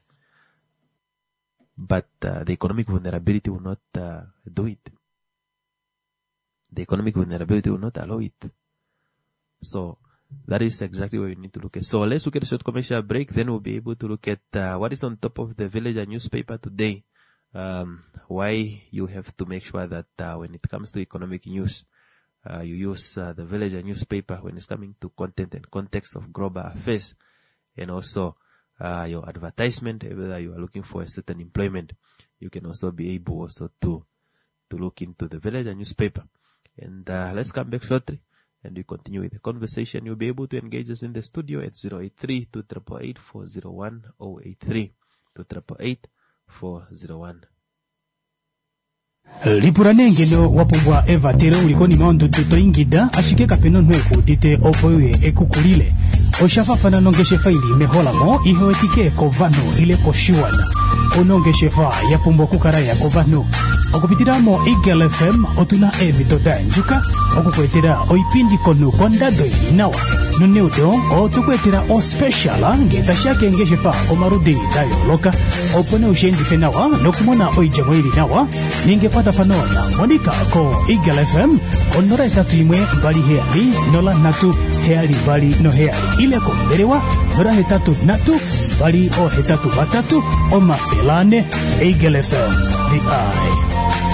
[SPEAKER 3] but uh, the economic vulnerability will not uh, do it. The economic vulnerability will not allow it. So that is exactly what we need to look at. So let's look at a short commercial break. Then we'll be able to look at uh, what is on top of the Villager newspaper today. Um, why you have to make sure that uh, when it comes to economic news, uh, you use uh, the Villager newspaper when it's coming to content and context of global affairs, and also uh, your advertisement. Whether you are looking for a certain employment, you can also be able also to to look into the Villager newspaper. And uh, let's come back shortly, and we continue with the conversation. You'll be able to engage us in the studio at zero eight three, two eight eight, four zero one, zero eight three, two eight eight, four zero one.
[SPEAKER 9] lipurane ngeno wapumbwa evatero ulikoni maondo totoingida ashike kapeno nweko dite opoye ekukulile oshafafana nongeshe faili meholamo ihowetike kovano ile koshiwana onongeshe fa yapumbwa kukaraya kovano okupitiramo Eagle F M otuna emitoda njuka okukwetera oipindi kono kondado inawa nuneudo otukwetera o special ngeta shake ngeshe fa omarudi dayo loka opone ushendi fenawa nokumona oijamo ili nawa ningepata fanona monika ko Eagle F M onora tatu imwe bali heali nola natu heali bali no heali ile ko berewa nora hetatu natu bali o hetatu batatu o mafelane Eagle F M the eye.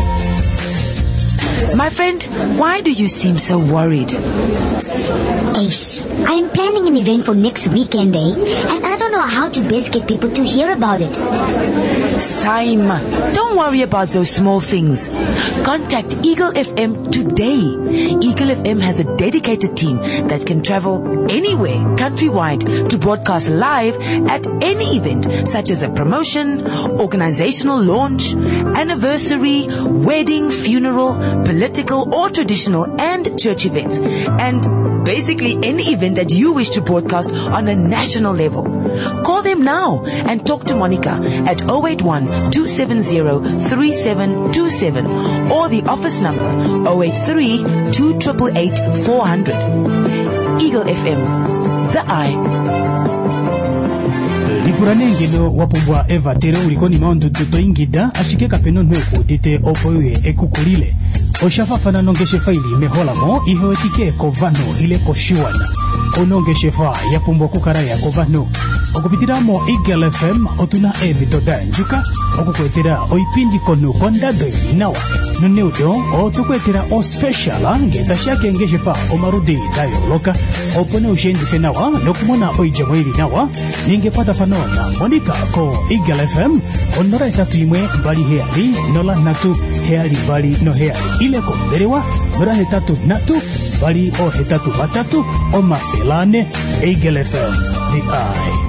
[SPEAKER 10] My friend, why do you seem so worried?
[SPEAKER 11] Ace, I'm planning an event for next weekend, eh? And I don't know how to best get people to hear about it.
[SPEAKER 10] Saim, don't worry about those small things. Contact Eagle F M today. Eagle F M has a dedicated team that can travel anywhere countrywide to broadcast live at any event, such as a promotion, organizational launch, anniversary, wedding, funeral, political or traditional and church events. And basically any event that you wish to broadcast on a national level. Call them now and talk to Monica at zero eight one, two seven zero, three seven two seven or the office number zero eight three, two eight eight, four hundred. Eagle F M, the eye.
[SPEAKER 9] lipurane ngeno wapumbwa evatero ulikoni maondo totoingida ashike kapeno nweko dite opoye ekukulile oshafafana nongeshe faili meholamo ihowetike kovano ile koshiwana onongeshe fa yapumbwa kukaraya kovano okupitiramo Eagle F M otuna emitoda njuka okukwetera oipindi kono kondado inawa nuneudo otukwetera o special ngeta shake ngeshe fa omarudi dayo loka opone ushendi fenawa nokumona oijamo ili nawa ningepata fanona monika ko Eagle F M onora tatu imwe bali heali nola natu heali bali no heali ile ko berewa nora hetatu natu bali o hetatu batatu o mafelane Eagle F M the eye.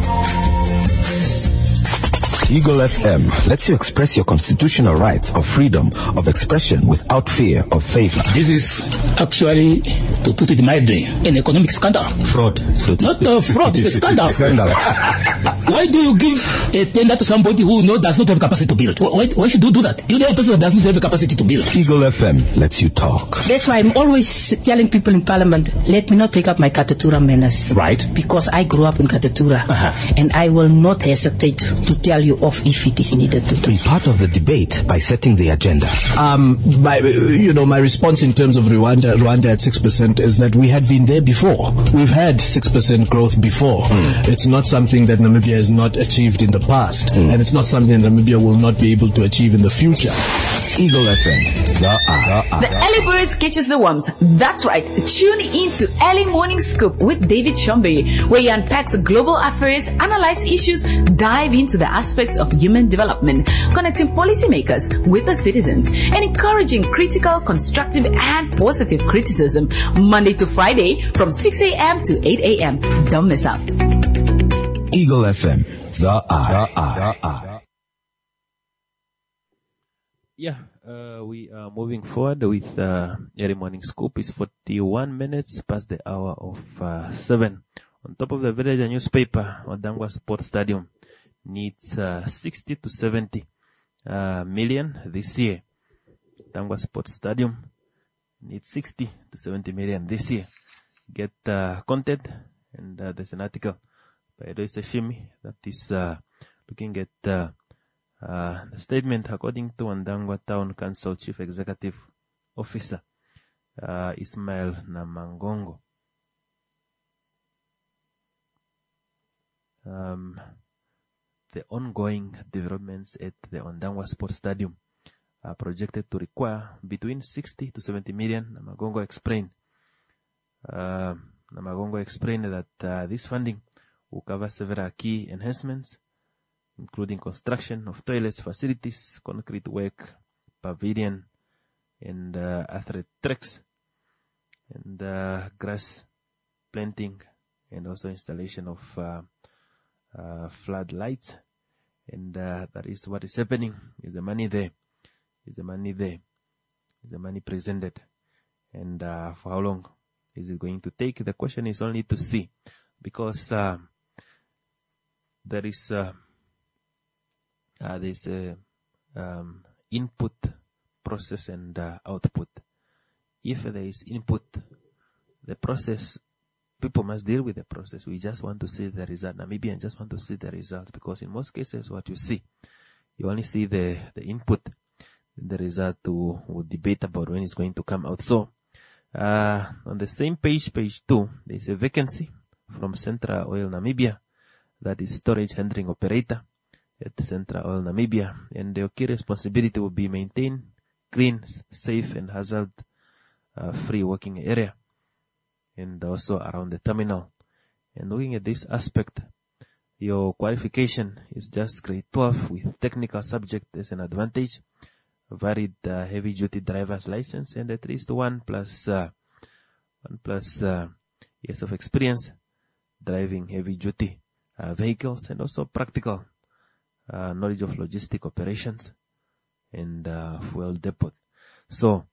[SPEAKER 1] Eagle F M lets you express your constitutional rights of freedom of expression without fear of favor.
[SPEAKER 12] This is actually, to put it mildly, an economic scandal.
[SPEAKER 1] Fraud. So
[SPEAKER 12] Not a fraud, it's a scandal.
[SPEAKER 1] Scandal.
[SPEAKER 12] Why do you give a tender to somebody who no, does not have capacity to build? Why, why should you do that? You're the person that doesn't have the capacity to build.
[SPEAKER 1] Eagle F M lets you talk.
[SPEAKER 13] That's why I'm always telling people in Parliament, let me not take up my Katatura menace.
[SPEAKER 1] Right.
[SPEAKER 13] Because I grew up in Katatura.
[SPEAKER 1] Uh-huh.
[SPEAKER 13] And I will not hesitate to tell you off if it is needed to.
[SPEAKER 1] Be part of the debate by setting the agenda.
[SPEAKER 14] Um, my, you know, my response in terms of Rwanda, Rwanda at six percent is that we had been there before. We've had six percent growth before. Mm. It's not something that Namibia has not achieved in the past. Mm. And it's not something that Namibia will not be able to achieve in the future.
[SPEAKER 1] Eagle F M, the eye.
[SPEAKER 2] The early birds catches the worms. That's right. Tune in to Early Morning Scoop with David Chombe, where he unpacks global affairs, analyze issues, dive into the aspects of human development, connecting policymakers with the citizens, and encouraging critical, constructive, and positive criticism. Monday to Friday from six a.m. to eight a.m. Don't miss out.
[SPEAKER 1] Eagle F M, the eye. The eye. The eye.
[SPEAKER 3] Yeah, uh, we are moving forward with uh, Early Morning Scoop. It's forty-one minutes past the hour of uh, seven. On top of the village, a newspaper, Odangwa Sports Stadium needs uh, sixty to seventy uh, million this year. Odangwa Sports Stadium needs sixty to seventy million this year. Get uh, content, and uh, there's an article by Edoise Shimi that is uh, looking at uh, Uh, the statement according to Ondangwa Town Council Chief Executive Officer uh, Ismail Namangongo. Um, the ongoing developments at the Ondangwa Sports Stadium are projected to require between sixty to seventy million. Namangongo explained. Uh, Namangongo explained that uh, this funding will cover several key enhancements, including construction of toilets, facilities, concrete work, pavilion, and uh, athlete tracks, and uh, grass planting, and also installation of uh, uh, floodlights. And uh, that is what is happening. Is the money there? Is the money there? is the money presented? And uh, for how long is it going to take? The question is only to see, because uh, there is uh, uh, there is a um, input, process, and uh, output. If there is input, the process, people must deal with the process. We just want to see the result. Namibians just want to see the result, because in most cases, what you see, you only see the, the input. The result to we'll debate about when it's going to come out. So, uh, on the same page, page two, there's a vacancy from Central Oil Namibia, that is storage handling operator at Central Oil Namibia, and the key responsibility will be maintain clean, safe, and hazard uh, free working area, and also around the terminal. And looking at this aspect, your qualification is just grade twelve with technical subject as an advantage, varied uh, heavy duty driver's license, and at least one plus uh, one plus uh, years of experience driving heavy duty uh, vehicles, and also practical uh, knowledge of logistic operations and uh, fuel depot. So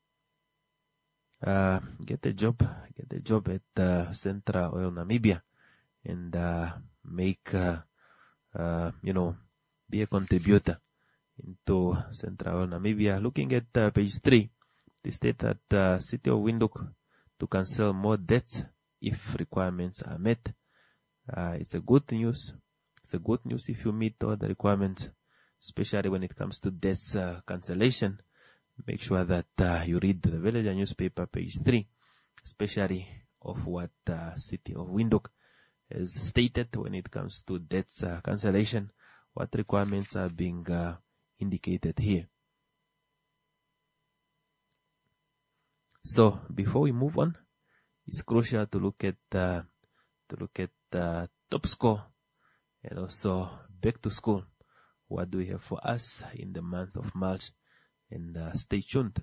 [SPEAKER 3] uh, get a job, get a job at uh, Central Oil Namibia, and uh, make uh, uh, you know be a contributor into Central Oil Namibia. Looking at uh, page three, they state that uh, City of Windhoek to cancel more debts if requirements are met. Uh, it's a good news. It's a good news if you meet all the requirements, especially when it comes to debts uh, cancellation. Make sure that uh, you read the Villager newspaper, page three, especially of what uh, City of Windhoek has stated when it comes to debts uh, cancellation, what requirements are being uh, indicated here. So before we move on, it's crucial to look at uh, to look at uh, top score, and also back to school. What do we have for us in the month of March? And uh, stay tuned.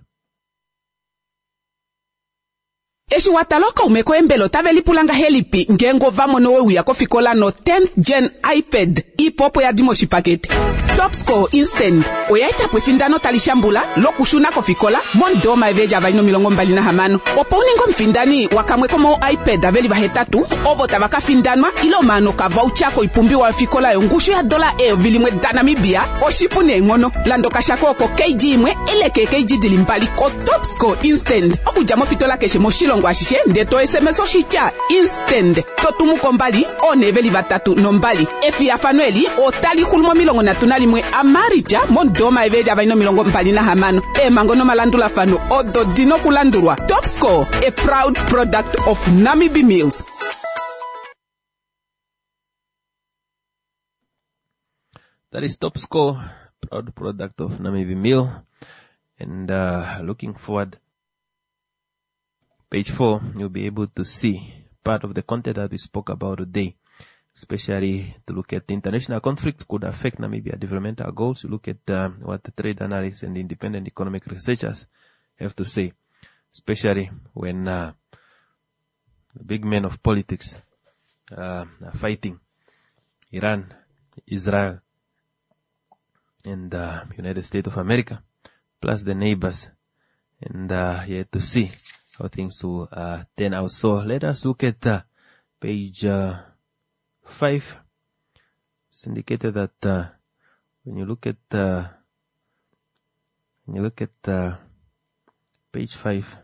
[SPEAKER 21] Eshiwataloka umekoembelo tavelipulanga helipi ngengo vamo nowe uya kofikola no tenth gen iPad ipopo ya dimoshi pakete. Top score instant. Oyaita pwefindano talishambula lokushuna kofikola mondoma eveja vaino milongo mbali na hamano. Opo uningo mfindani wakamwe komo iPad aveli vahetatu ovo tavaka findanwa ilo mano ka voucher ipumbi wa fikola yongushu ya dola eo vilimwe danamibia oshipune ngono lando kashako ko K G imwe ele ke K G dilimbali ko top score instant. Okujamo fitola keshe moshilo ngwashishe ndeto S M S oshicha instant totumu kombali oneveli vatatu nombali efi ya fanueli otali hulmo milongo na tunali mwe amarija mondoma eveja vaino milongo mbali na hamano e mangono malandula fano odo dino kulandurwa. Top score, a proud product of Namibi Mills.
[SPEAKER 3] That is top score, proud product of Namibi Mill. And uh, looking forward, page four, you'll be able to see part of the content that we spoke about today, especially to look at the international conflict could affect Namibia developmental goals. You look at uh, what the trade analysts and independent economic researchers have to say, especially when uh, the big men of politics uh, are fighting Iran, Israel, and uh, United States of America, plus the neighbors, and uh, you have to see how things will uh, turn out. So let us look at uh, page uh, five. It's indicated that uh, when you look at uh, when you look at uh, page five,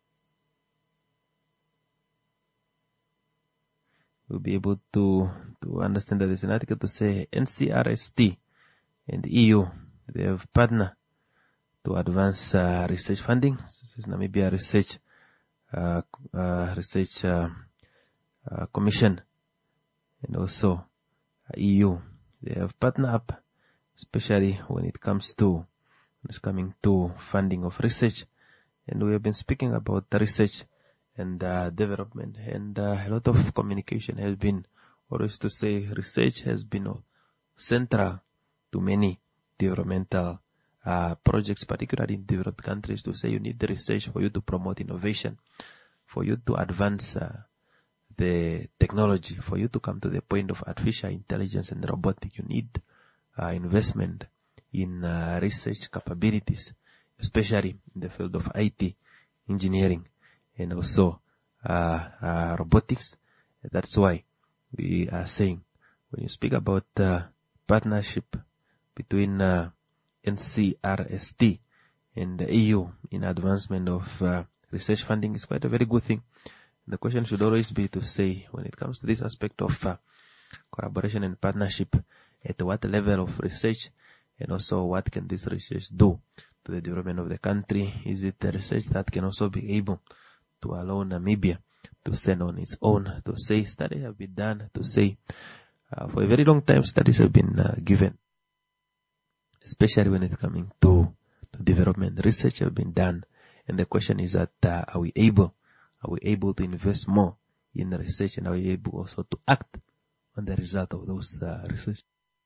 [SPEAKER 3] you'll be able to to understand that there's an article to say N C R S T and E U, they have partnered to advance uh, research funding. This is Namibia Research uh, uh, Research uh, uh, Commission, and also uh, E U. They have partnered up, especially when it comes to when it's coming to funding of research. And we have been speaking about the research and uh, development, and uh, a lot of communication has been always to say research has been central to many developmental uh, projects, particularly in developed countries, to say you need the research for you to promote innovation, for you to advance uh, the technology, for you to come to the point of artificial intelligence and robotic. You need uh, investment in uh, research capabilities, especially in the field of I T, engineering, and also uh, uh, robotics. That's why we are saying, when you speak about uh, partnership between uh, N C R S T and the E U in advancement of uh, research funding, is quite a very good thing. The question should always be to say, when it comes to this aspect of uh, collaboration and partnership, at what level of research, and also what can this research do to the development of the country? Is it a research that can also be able to allow Namibia to stand on its own, to say studies have been done, to say uh, for a very long time studies have been uh, given, especially when it's coming to, to development. Research have been done, and the question is that uh, are we able, are we able to invest more in the research, and are we able also to act on the result of those uh, research?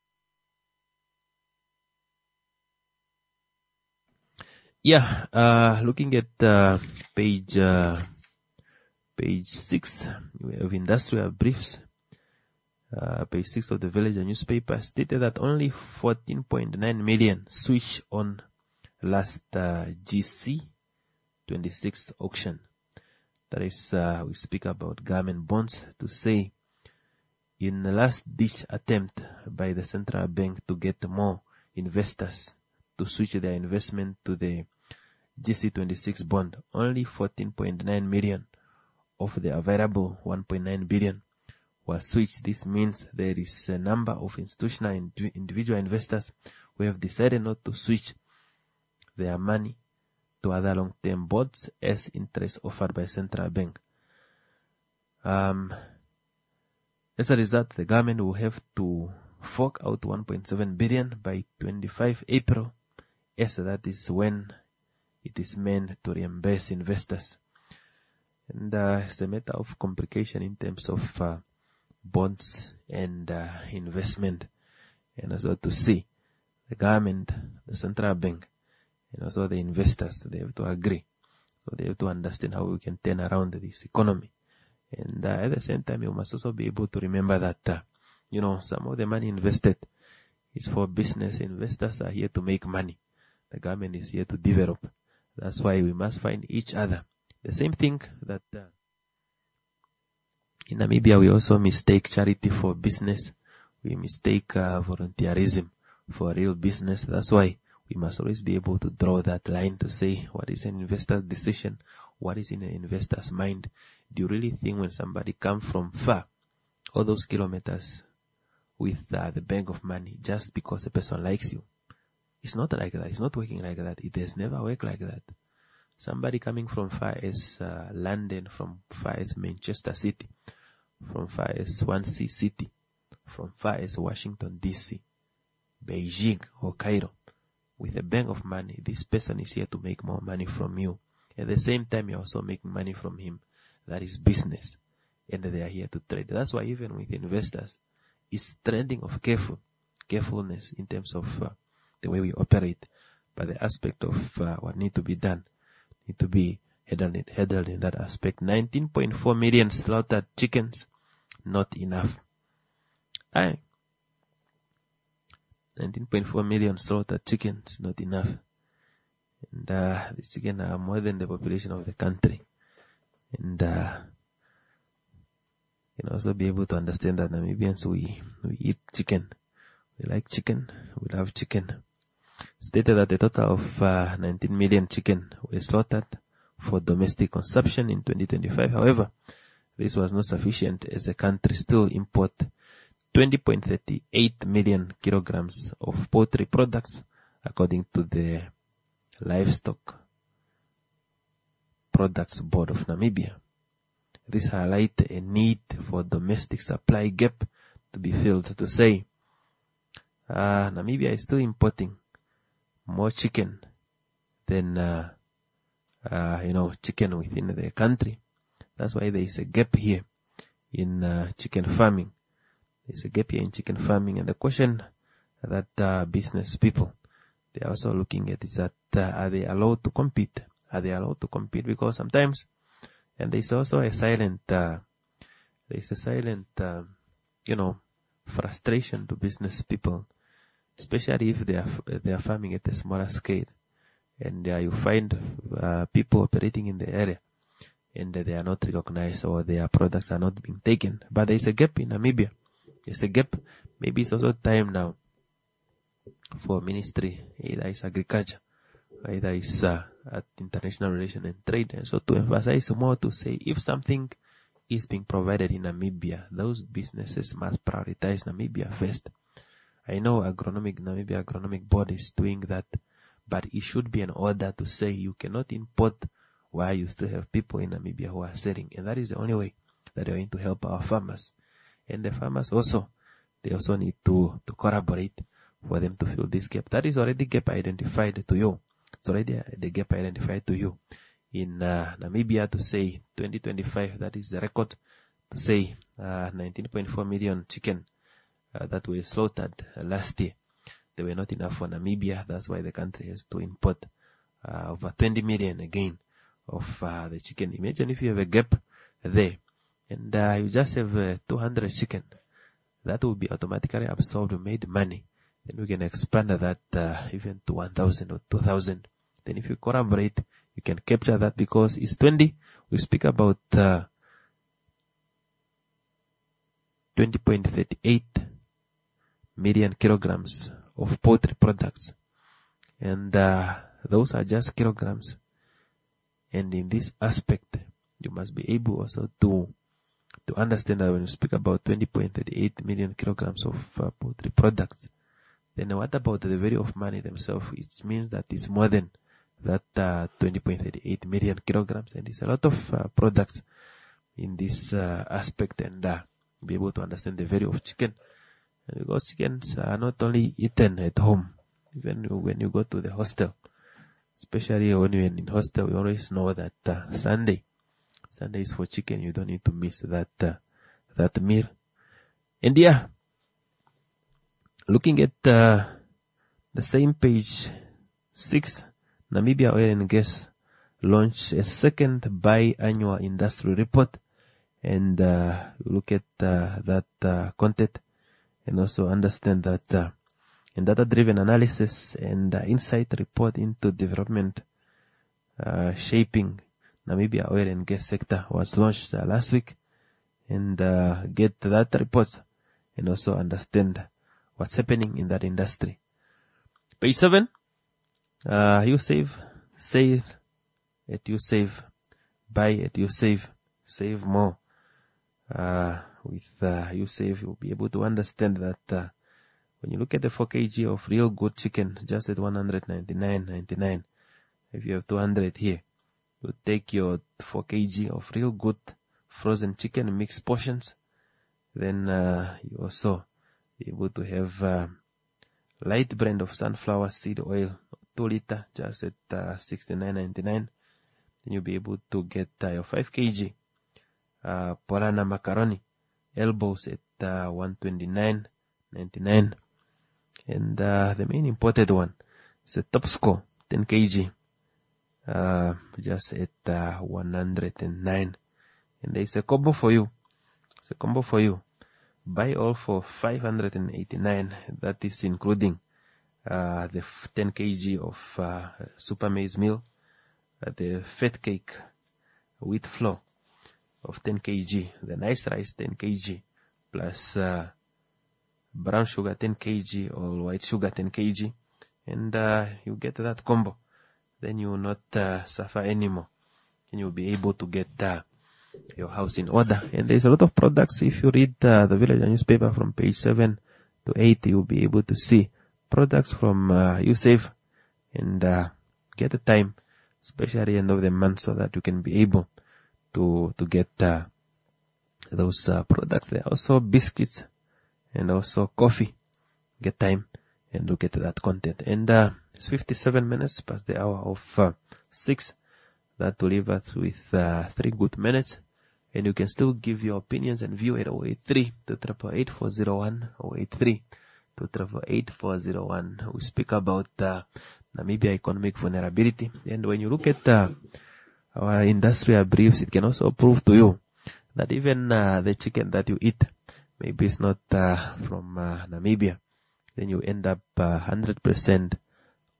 [SPEAKER 3] Yeah, uh, looking at uh, page uh, page six of industrial briefs, uh, page six of the Villager newspaper stated that only fourteen point nine million switched on last uh, G C twenty-six auction. That is, uh, we speak about government bonds, to say in the last ditch attempt by the central bank to get more investors to switch their investment to the G C twenty-six bond, only fourteen point nine million of the available one point nine billion was switched. This means there is a number of institutional and individual investors who have decided not to switch their money to other long-term bonds as interest offered by central bank. Um, as a result, the government will have to fork out one point seven billion by twenty-fifth of April, as that is when it is meant to reimburse investors. And uh, it's a matter of complication in terms of uh, bonds and uh, investment. And also to see the government, the central bank, and also the investors, they have to agree. So they have to understand how we can turn around this economy. And uh, at the same time, you must also be able to remember that, uh, you know, some of the money invested is for business. Investors are here to make money. The government is here to develop. That's why we must find each other. The same thing that uh, in Namibia we also mistake charity for business. We mistake uh, volunteerism for real business. That's why we must always be able to draw that line to say what is an investor's decision, what is in an investor's mind. Do you really think when somebody comes from far, all those kilometers with uh, the bag of money just because a person likes you? It's not like that. It's not working like that. It has never worked like that. Somebody coming from far as uh, London, from far as Manchester City, from far as Swansea City, from far as Washington D C, Beijing or Cairo, with a bag of money, this person is here to make more money from you. At the same time, you're also making money from him. That is business. And they are here to trade. That's why even with investors, it's trending of careful, carefulness in terms of uh, the way we operate, but the aspect of uh, what need to be done need to be handled, handled in that aspect. nineteen point four million slaughtered chickens, not enough. Aye. nineteen point four million slaughtered chickens, not enough. And uh, the chicken are more than the population of the country. And uh, you can also be able to understand that Namibians, we, we eat chicken. We like chicken. We love chicken. Stated that a total of uh, nineteen million chicken were slaughtered for domestic consumption in twenty twenty-five. However, this was not sufficient as the country still import twenty point three eight million kilograms of poultry products, according to the Livestock Products Board of Namibia. This highlights a need for domestic supply gap to be filled. To say, uh, Namibia is still importing more chicken than, uh, uh, you know, chicken within the country. That's why there is a gap here in uh, chicken farming. There's a gap here in chicken farming. And the question that uh, business people, they are also looking at is that uh, are they allowed to compete? Are they allowed to compete? Because sometimes, and there's also a silent, uh, there's a silent, uh, you know, frustration to business people, especially if they are, they are farming at a smaller scale. and uh, you find uh, people operating in the area, and they are not recognized or their products are not being taken. But there is a gap in Namibia. There's a gap. Maybe it's also time now for ministry, either it's agriculture, either it's uh, at international relations and trade, and so to emphasize more to say if something is being provided in Namibia, those businesses must prioritize Namibia first. I know agronomic Namibia agronomic board is doing that, but it should be an order to say you cannot import while you still have people in Namibia who are selling, and that is the only way that you're going to help our farmers. And the farmers also, they also need to to collaborate for them to fill this gap. That is already gap identified to you. It's already the gap identified to you in uh, Namibia to say twenty twenty-five. That is the record to say uh, nineteen point four million chicken uh, that were slaughtered uh, last year. They were not enough for Namibia. That's why the country has to import uh, over twenty million again of uh, the chicken. Imagine if you have a gap there and uh, you just have uh, two hundred chicken. That will be automatically absorbed, made money. Then we can expand that uh, even to one thousand or two thousand. Then if you collaborate, you can capture that because it's twenty. We speak about uh, twenty point three eight million kilograms of poultry products. And uh, those are just kilograms. And in this aspect, you must be able also to to understand that when you speak about twenty point three eight million kilograms of uh, poultry products, then what about the value of money themselves? It means that it's more than that uh, twenty point three eight million kilograms, and it's a lot of uh, products in this uh, aspect, and uh, be able to understand the value of chicken. And because chickens are not only eaten at home, even when you go to the hostel, especially when you're in hostel, you always know that uh, Sunday, Sunday is for chicken. You don't need to miss that uh, that meal. And yeah, looking at uh, the same page six, Namibia Oil and Gas launched a second biannual industry report, and uh, you look at uh, that uh, content and also understand that uh, in data-driven analysis and uh, insight report into development uh, shaping Namibia Oil and Gas sector was launched uh, last week, and uh, get that report and also understand what's happening in that industry. Page seven, uh, you save, save at you save, buy at you save, save more. Uh, with uh, you save, you'll be able to understand that uh, when you look at the four kilograms of real good chicken, just at one hundred ninety-nine ninety-nine, if you have two hundred here, you take your four kilograms of real good frozen chicken, mixed portions, then uh, you also be able to have uh, light brand of sunflower seed oil, two liter, just at uh, sixty-nine ninety-nine. Then you'll be able to get uh, your five kilograms uh, Polana macaroni, elbows at uh, one twenty-nine ninety-nine. And uh, the main imported one is a top score, ten kilograms, uh, just at uh, one hundred nine. And there is a combo for you. It's a combo for you. Buy all for five hundred eighty-nine. That is including uh, the ten kilograms of uh, super maize meal, uh, the fat cake, wheat flour of ten kilograms, the nice rice ten kilograms, plus uh, brown sugar ten kilograms or white sugar ten kilograms, and uh, you get that combo. Then you will not uh, suffer anymore, and you'll be able to get uh, your house in order. And there's a lot of products. If you read uh, the Villager newspaper from page seven to eight, you'll be able to see products from uh, YouSave, and uh, get the time, especially end of the month, so that you can be able to to get uh, those uh, products. There are also biscuits and also coffee. Get time and look at that content. And uh, it's fifty-seven minutes past the hour of uh, six. That will leave us with uh, three good minutes. And you can still give your opinions and view at zero eight three two eight eight four zero one, zero eight three two eight eight four zero one. We speak about uh, Namibia economic vulnerability. And when you look at uh, our industrial briefs, it can also prove to you that even uh, the chicken that you eat, maybe it's not uh, from uh, Namibia. Then you end up uh, one hundred percent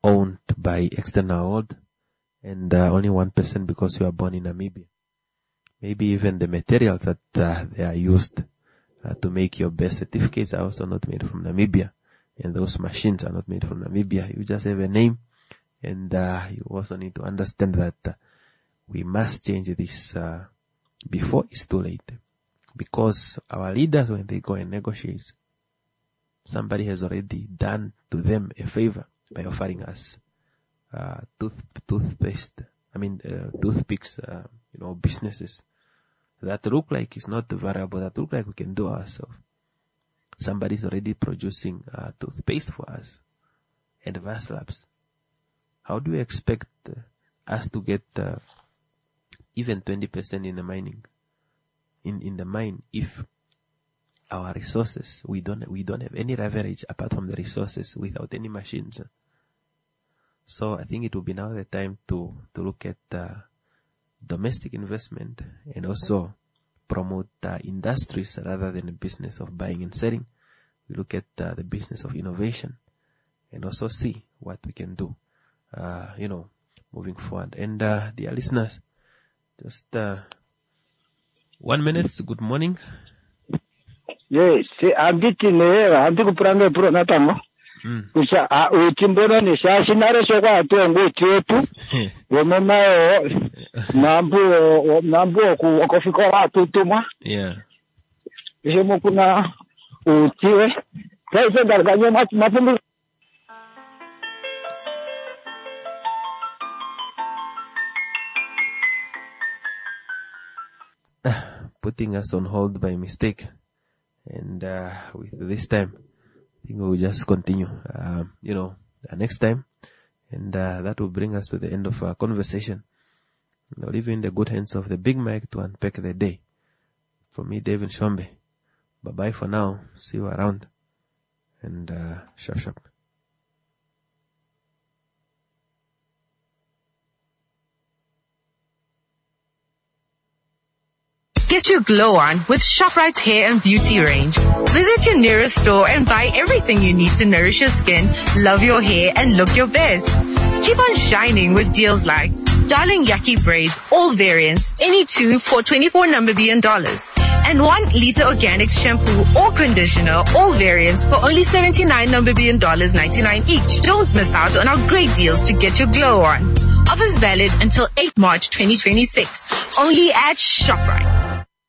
[SPEAKER 3] owned by external hold, and uh, only one percent because you are born in Namibia. Maybe even the materials that uh, they are used uh, to make your birth certificates are also not made from Namibia, and those machines are not made from Namibia. You just have a name, and uh, you also need to understand that uh, we must change this uh, before it's too late, because our leaders, when they go and negotiate, somebody has already done to them a favor by offering us uh, tooth toothpaste. I mean, uh, toothpicks. Uh, you know, businesses that look like it's not variable, that look like we can do ourselves. Somebody's already producing uh, toothpaste for us and vast labs. How do you expect uh, us to get uh, even twenty percent in the mining, in in the mine, if our resources, we don't we don't have any leverage apart from the resources without any machines? So I think it will be now the time to to look at uh, domestic investment and also promote uh, industries rather than the business of buying and selling. We look at uh, the business of innovation and also see what we can do, uh, you know, moving forward. And uh, dear listeners, just uh, one minute. Good morning.
[SPEAKER 18] Yes, I'm getting there. I'm going to put on the pro natamo. Usa a utimbona ni sasa nareso kwa tongo chetu wamama nambu nambu ku kofika watu tuma
[SPEAKER 3] yeah
[SPEAKER 18] jemo kuna utiwe kaisa darganyo mat mapumbu.
[SPEAKER 3] Putting us on hold by mistake, and uh, with this time I think we'll just continue, uh, you know, uh, next time. And uh, that will bring us to the end of our conversation. I'll leave you in the good hands of the Big Mike to unpack the day. From me, David Shombe. Bye-bye for now. See you around. And uh, sharp, sharp.
[SPEAKER 4] Get your glow on with ShopRite's hair and beauty range. Visit your nearest store and buy everything you need to nourish your skin, love your hair, and look your best. Keep on shining with deals like Darling Yaki Braids, all variants, any two for twenty-four Namibian dollars. And one liter organics shampoo or conditioner, all variants for only seventy-nine Namibian dollars ninety-nine each. Don't miss out on our great deals to get your glow on. Offers valid until eighth March twenty twenty-six. Only at ShopRite.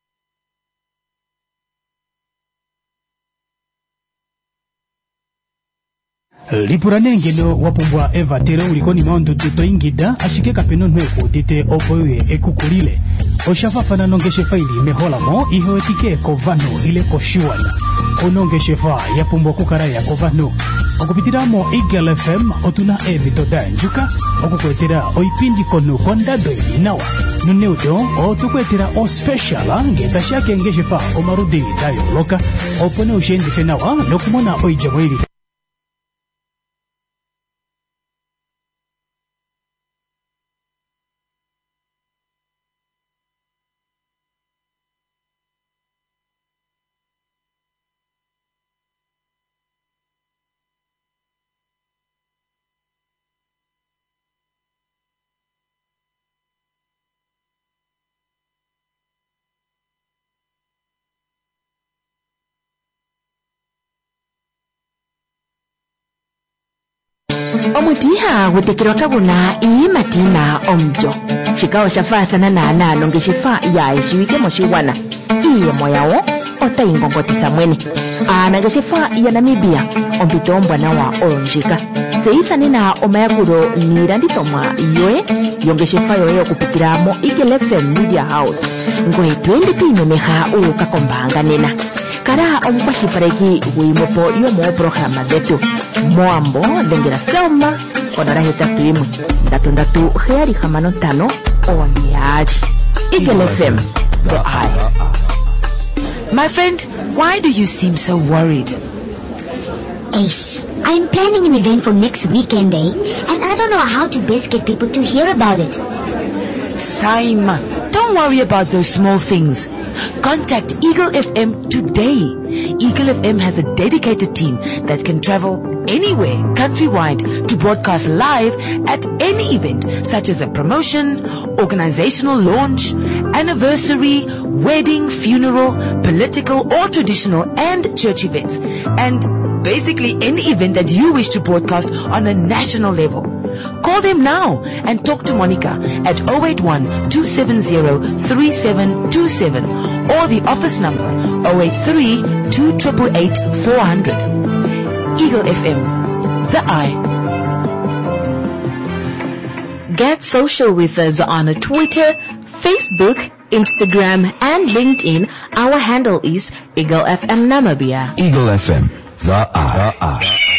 [SPEAKER 9] lipurane ngelo wapumbwa eva tero ulikoni maondo tuto ingida ashike kapeno nweko tite opoye ekukulile oshafafana nongeshe faili mehola mo iho etike kovano ile koshiwana konongeshe fa yapumbwa kukaraya kovano okupitiramo Eagle F M otuna ebitoda njuka okukwetera oipindi kono kondado inawa nuneudo otukwetera o special ngeta shake ngeshe fa omarudi dayo loka opone ushendi fenawa lokumona oijamwiri.
[SPEAKER 10] Omutiha gutekirwa kabuna iyi matina omjo chikao shafathana na nalo ngeshifa ya ishiwike moshiwana iye moyawo otaingongotisa mwene ana ngeshifa ya Namibia ombitombwa na wa onjika seithani na omayakuro niranditomwa yoe yongeshifa yoye okupikiramo Eagle F M Media House ngoe twende timemeha ukakombanga nena kara omukwashifareki wimopo yomo programa detu Moambo lengera selma onara hetatu imwe ndatu ndatu heari hamano tano oambiaji Eagle F M the eye. My friend, why do you seem so worried?
[SPEAKER 11] Ace, I'm planning an event for next weekend, eh? And I don't know how to best get people to hear about it.
[SPEAKER 10] Saima, don't worry about those small things. Contact Eagle F M today. Eagle F M has a dedicated team that can travel anywhere countrywide to broadcast live at any event such as a promotion, organizational launch, anniversary, wedding, funeral, political or traditional and church events, and basically any event that you wish to broadcast on a national level. Call them now and talk to Monica at zero eight one, two seven zero, three seven two seven or the office number zero eight three, two eight eight, four hundred. Eagle F M, the eye.
[SPEAKER 7] Get social with us on Twitter, Facebook, Instagram and LinkedIn. Our handle is Eagle F M Namibia.
[SPEAKER 1] Eagle F M, the eye. The eye.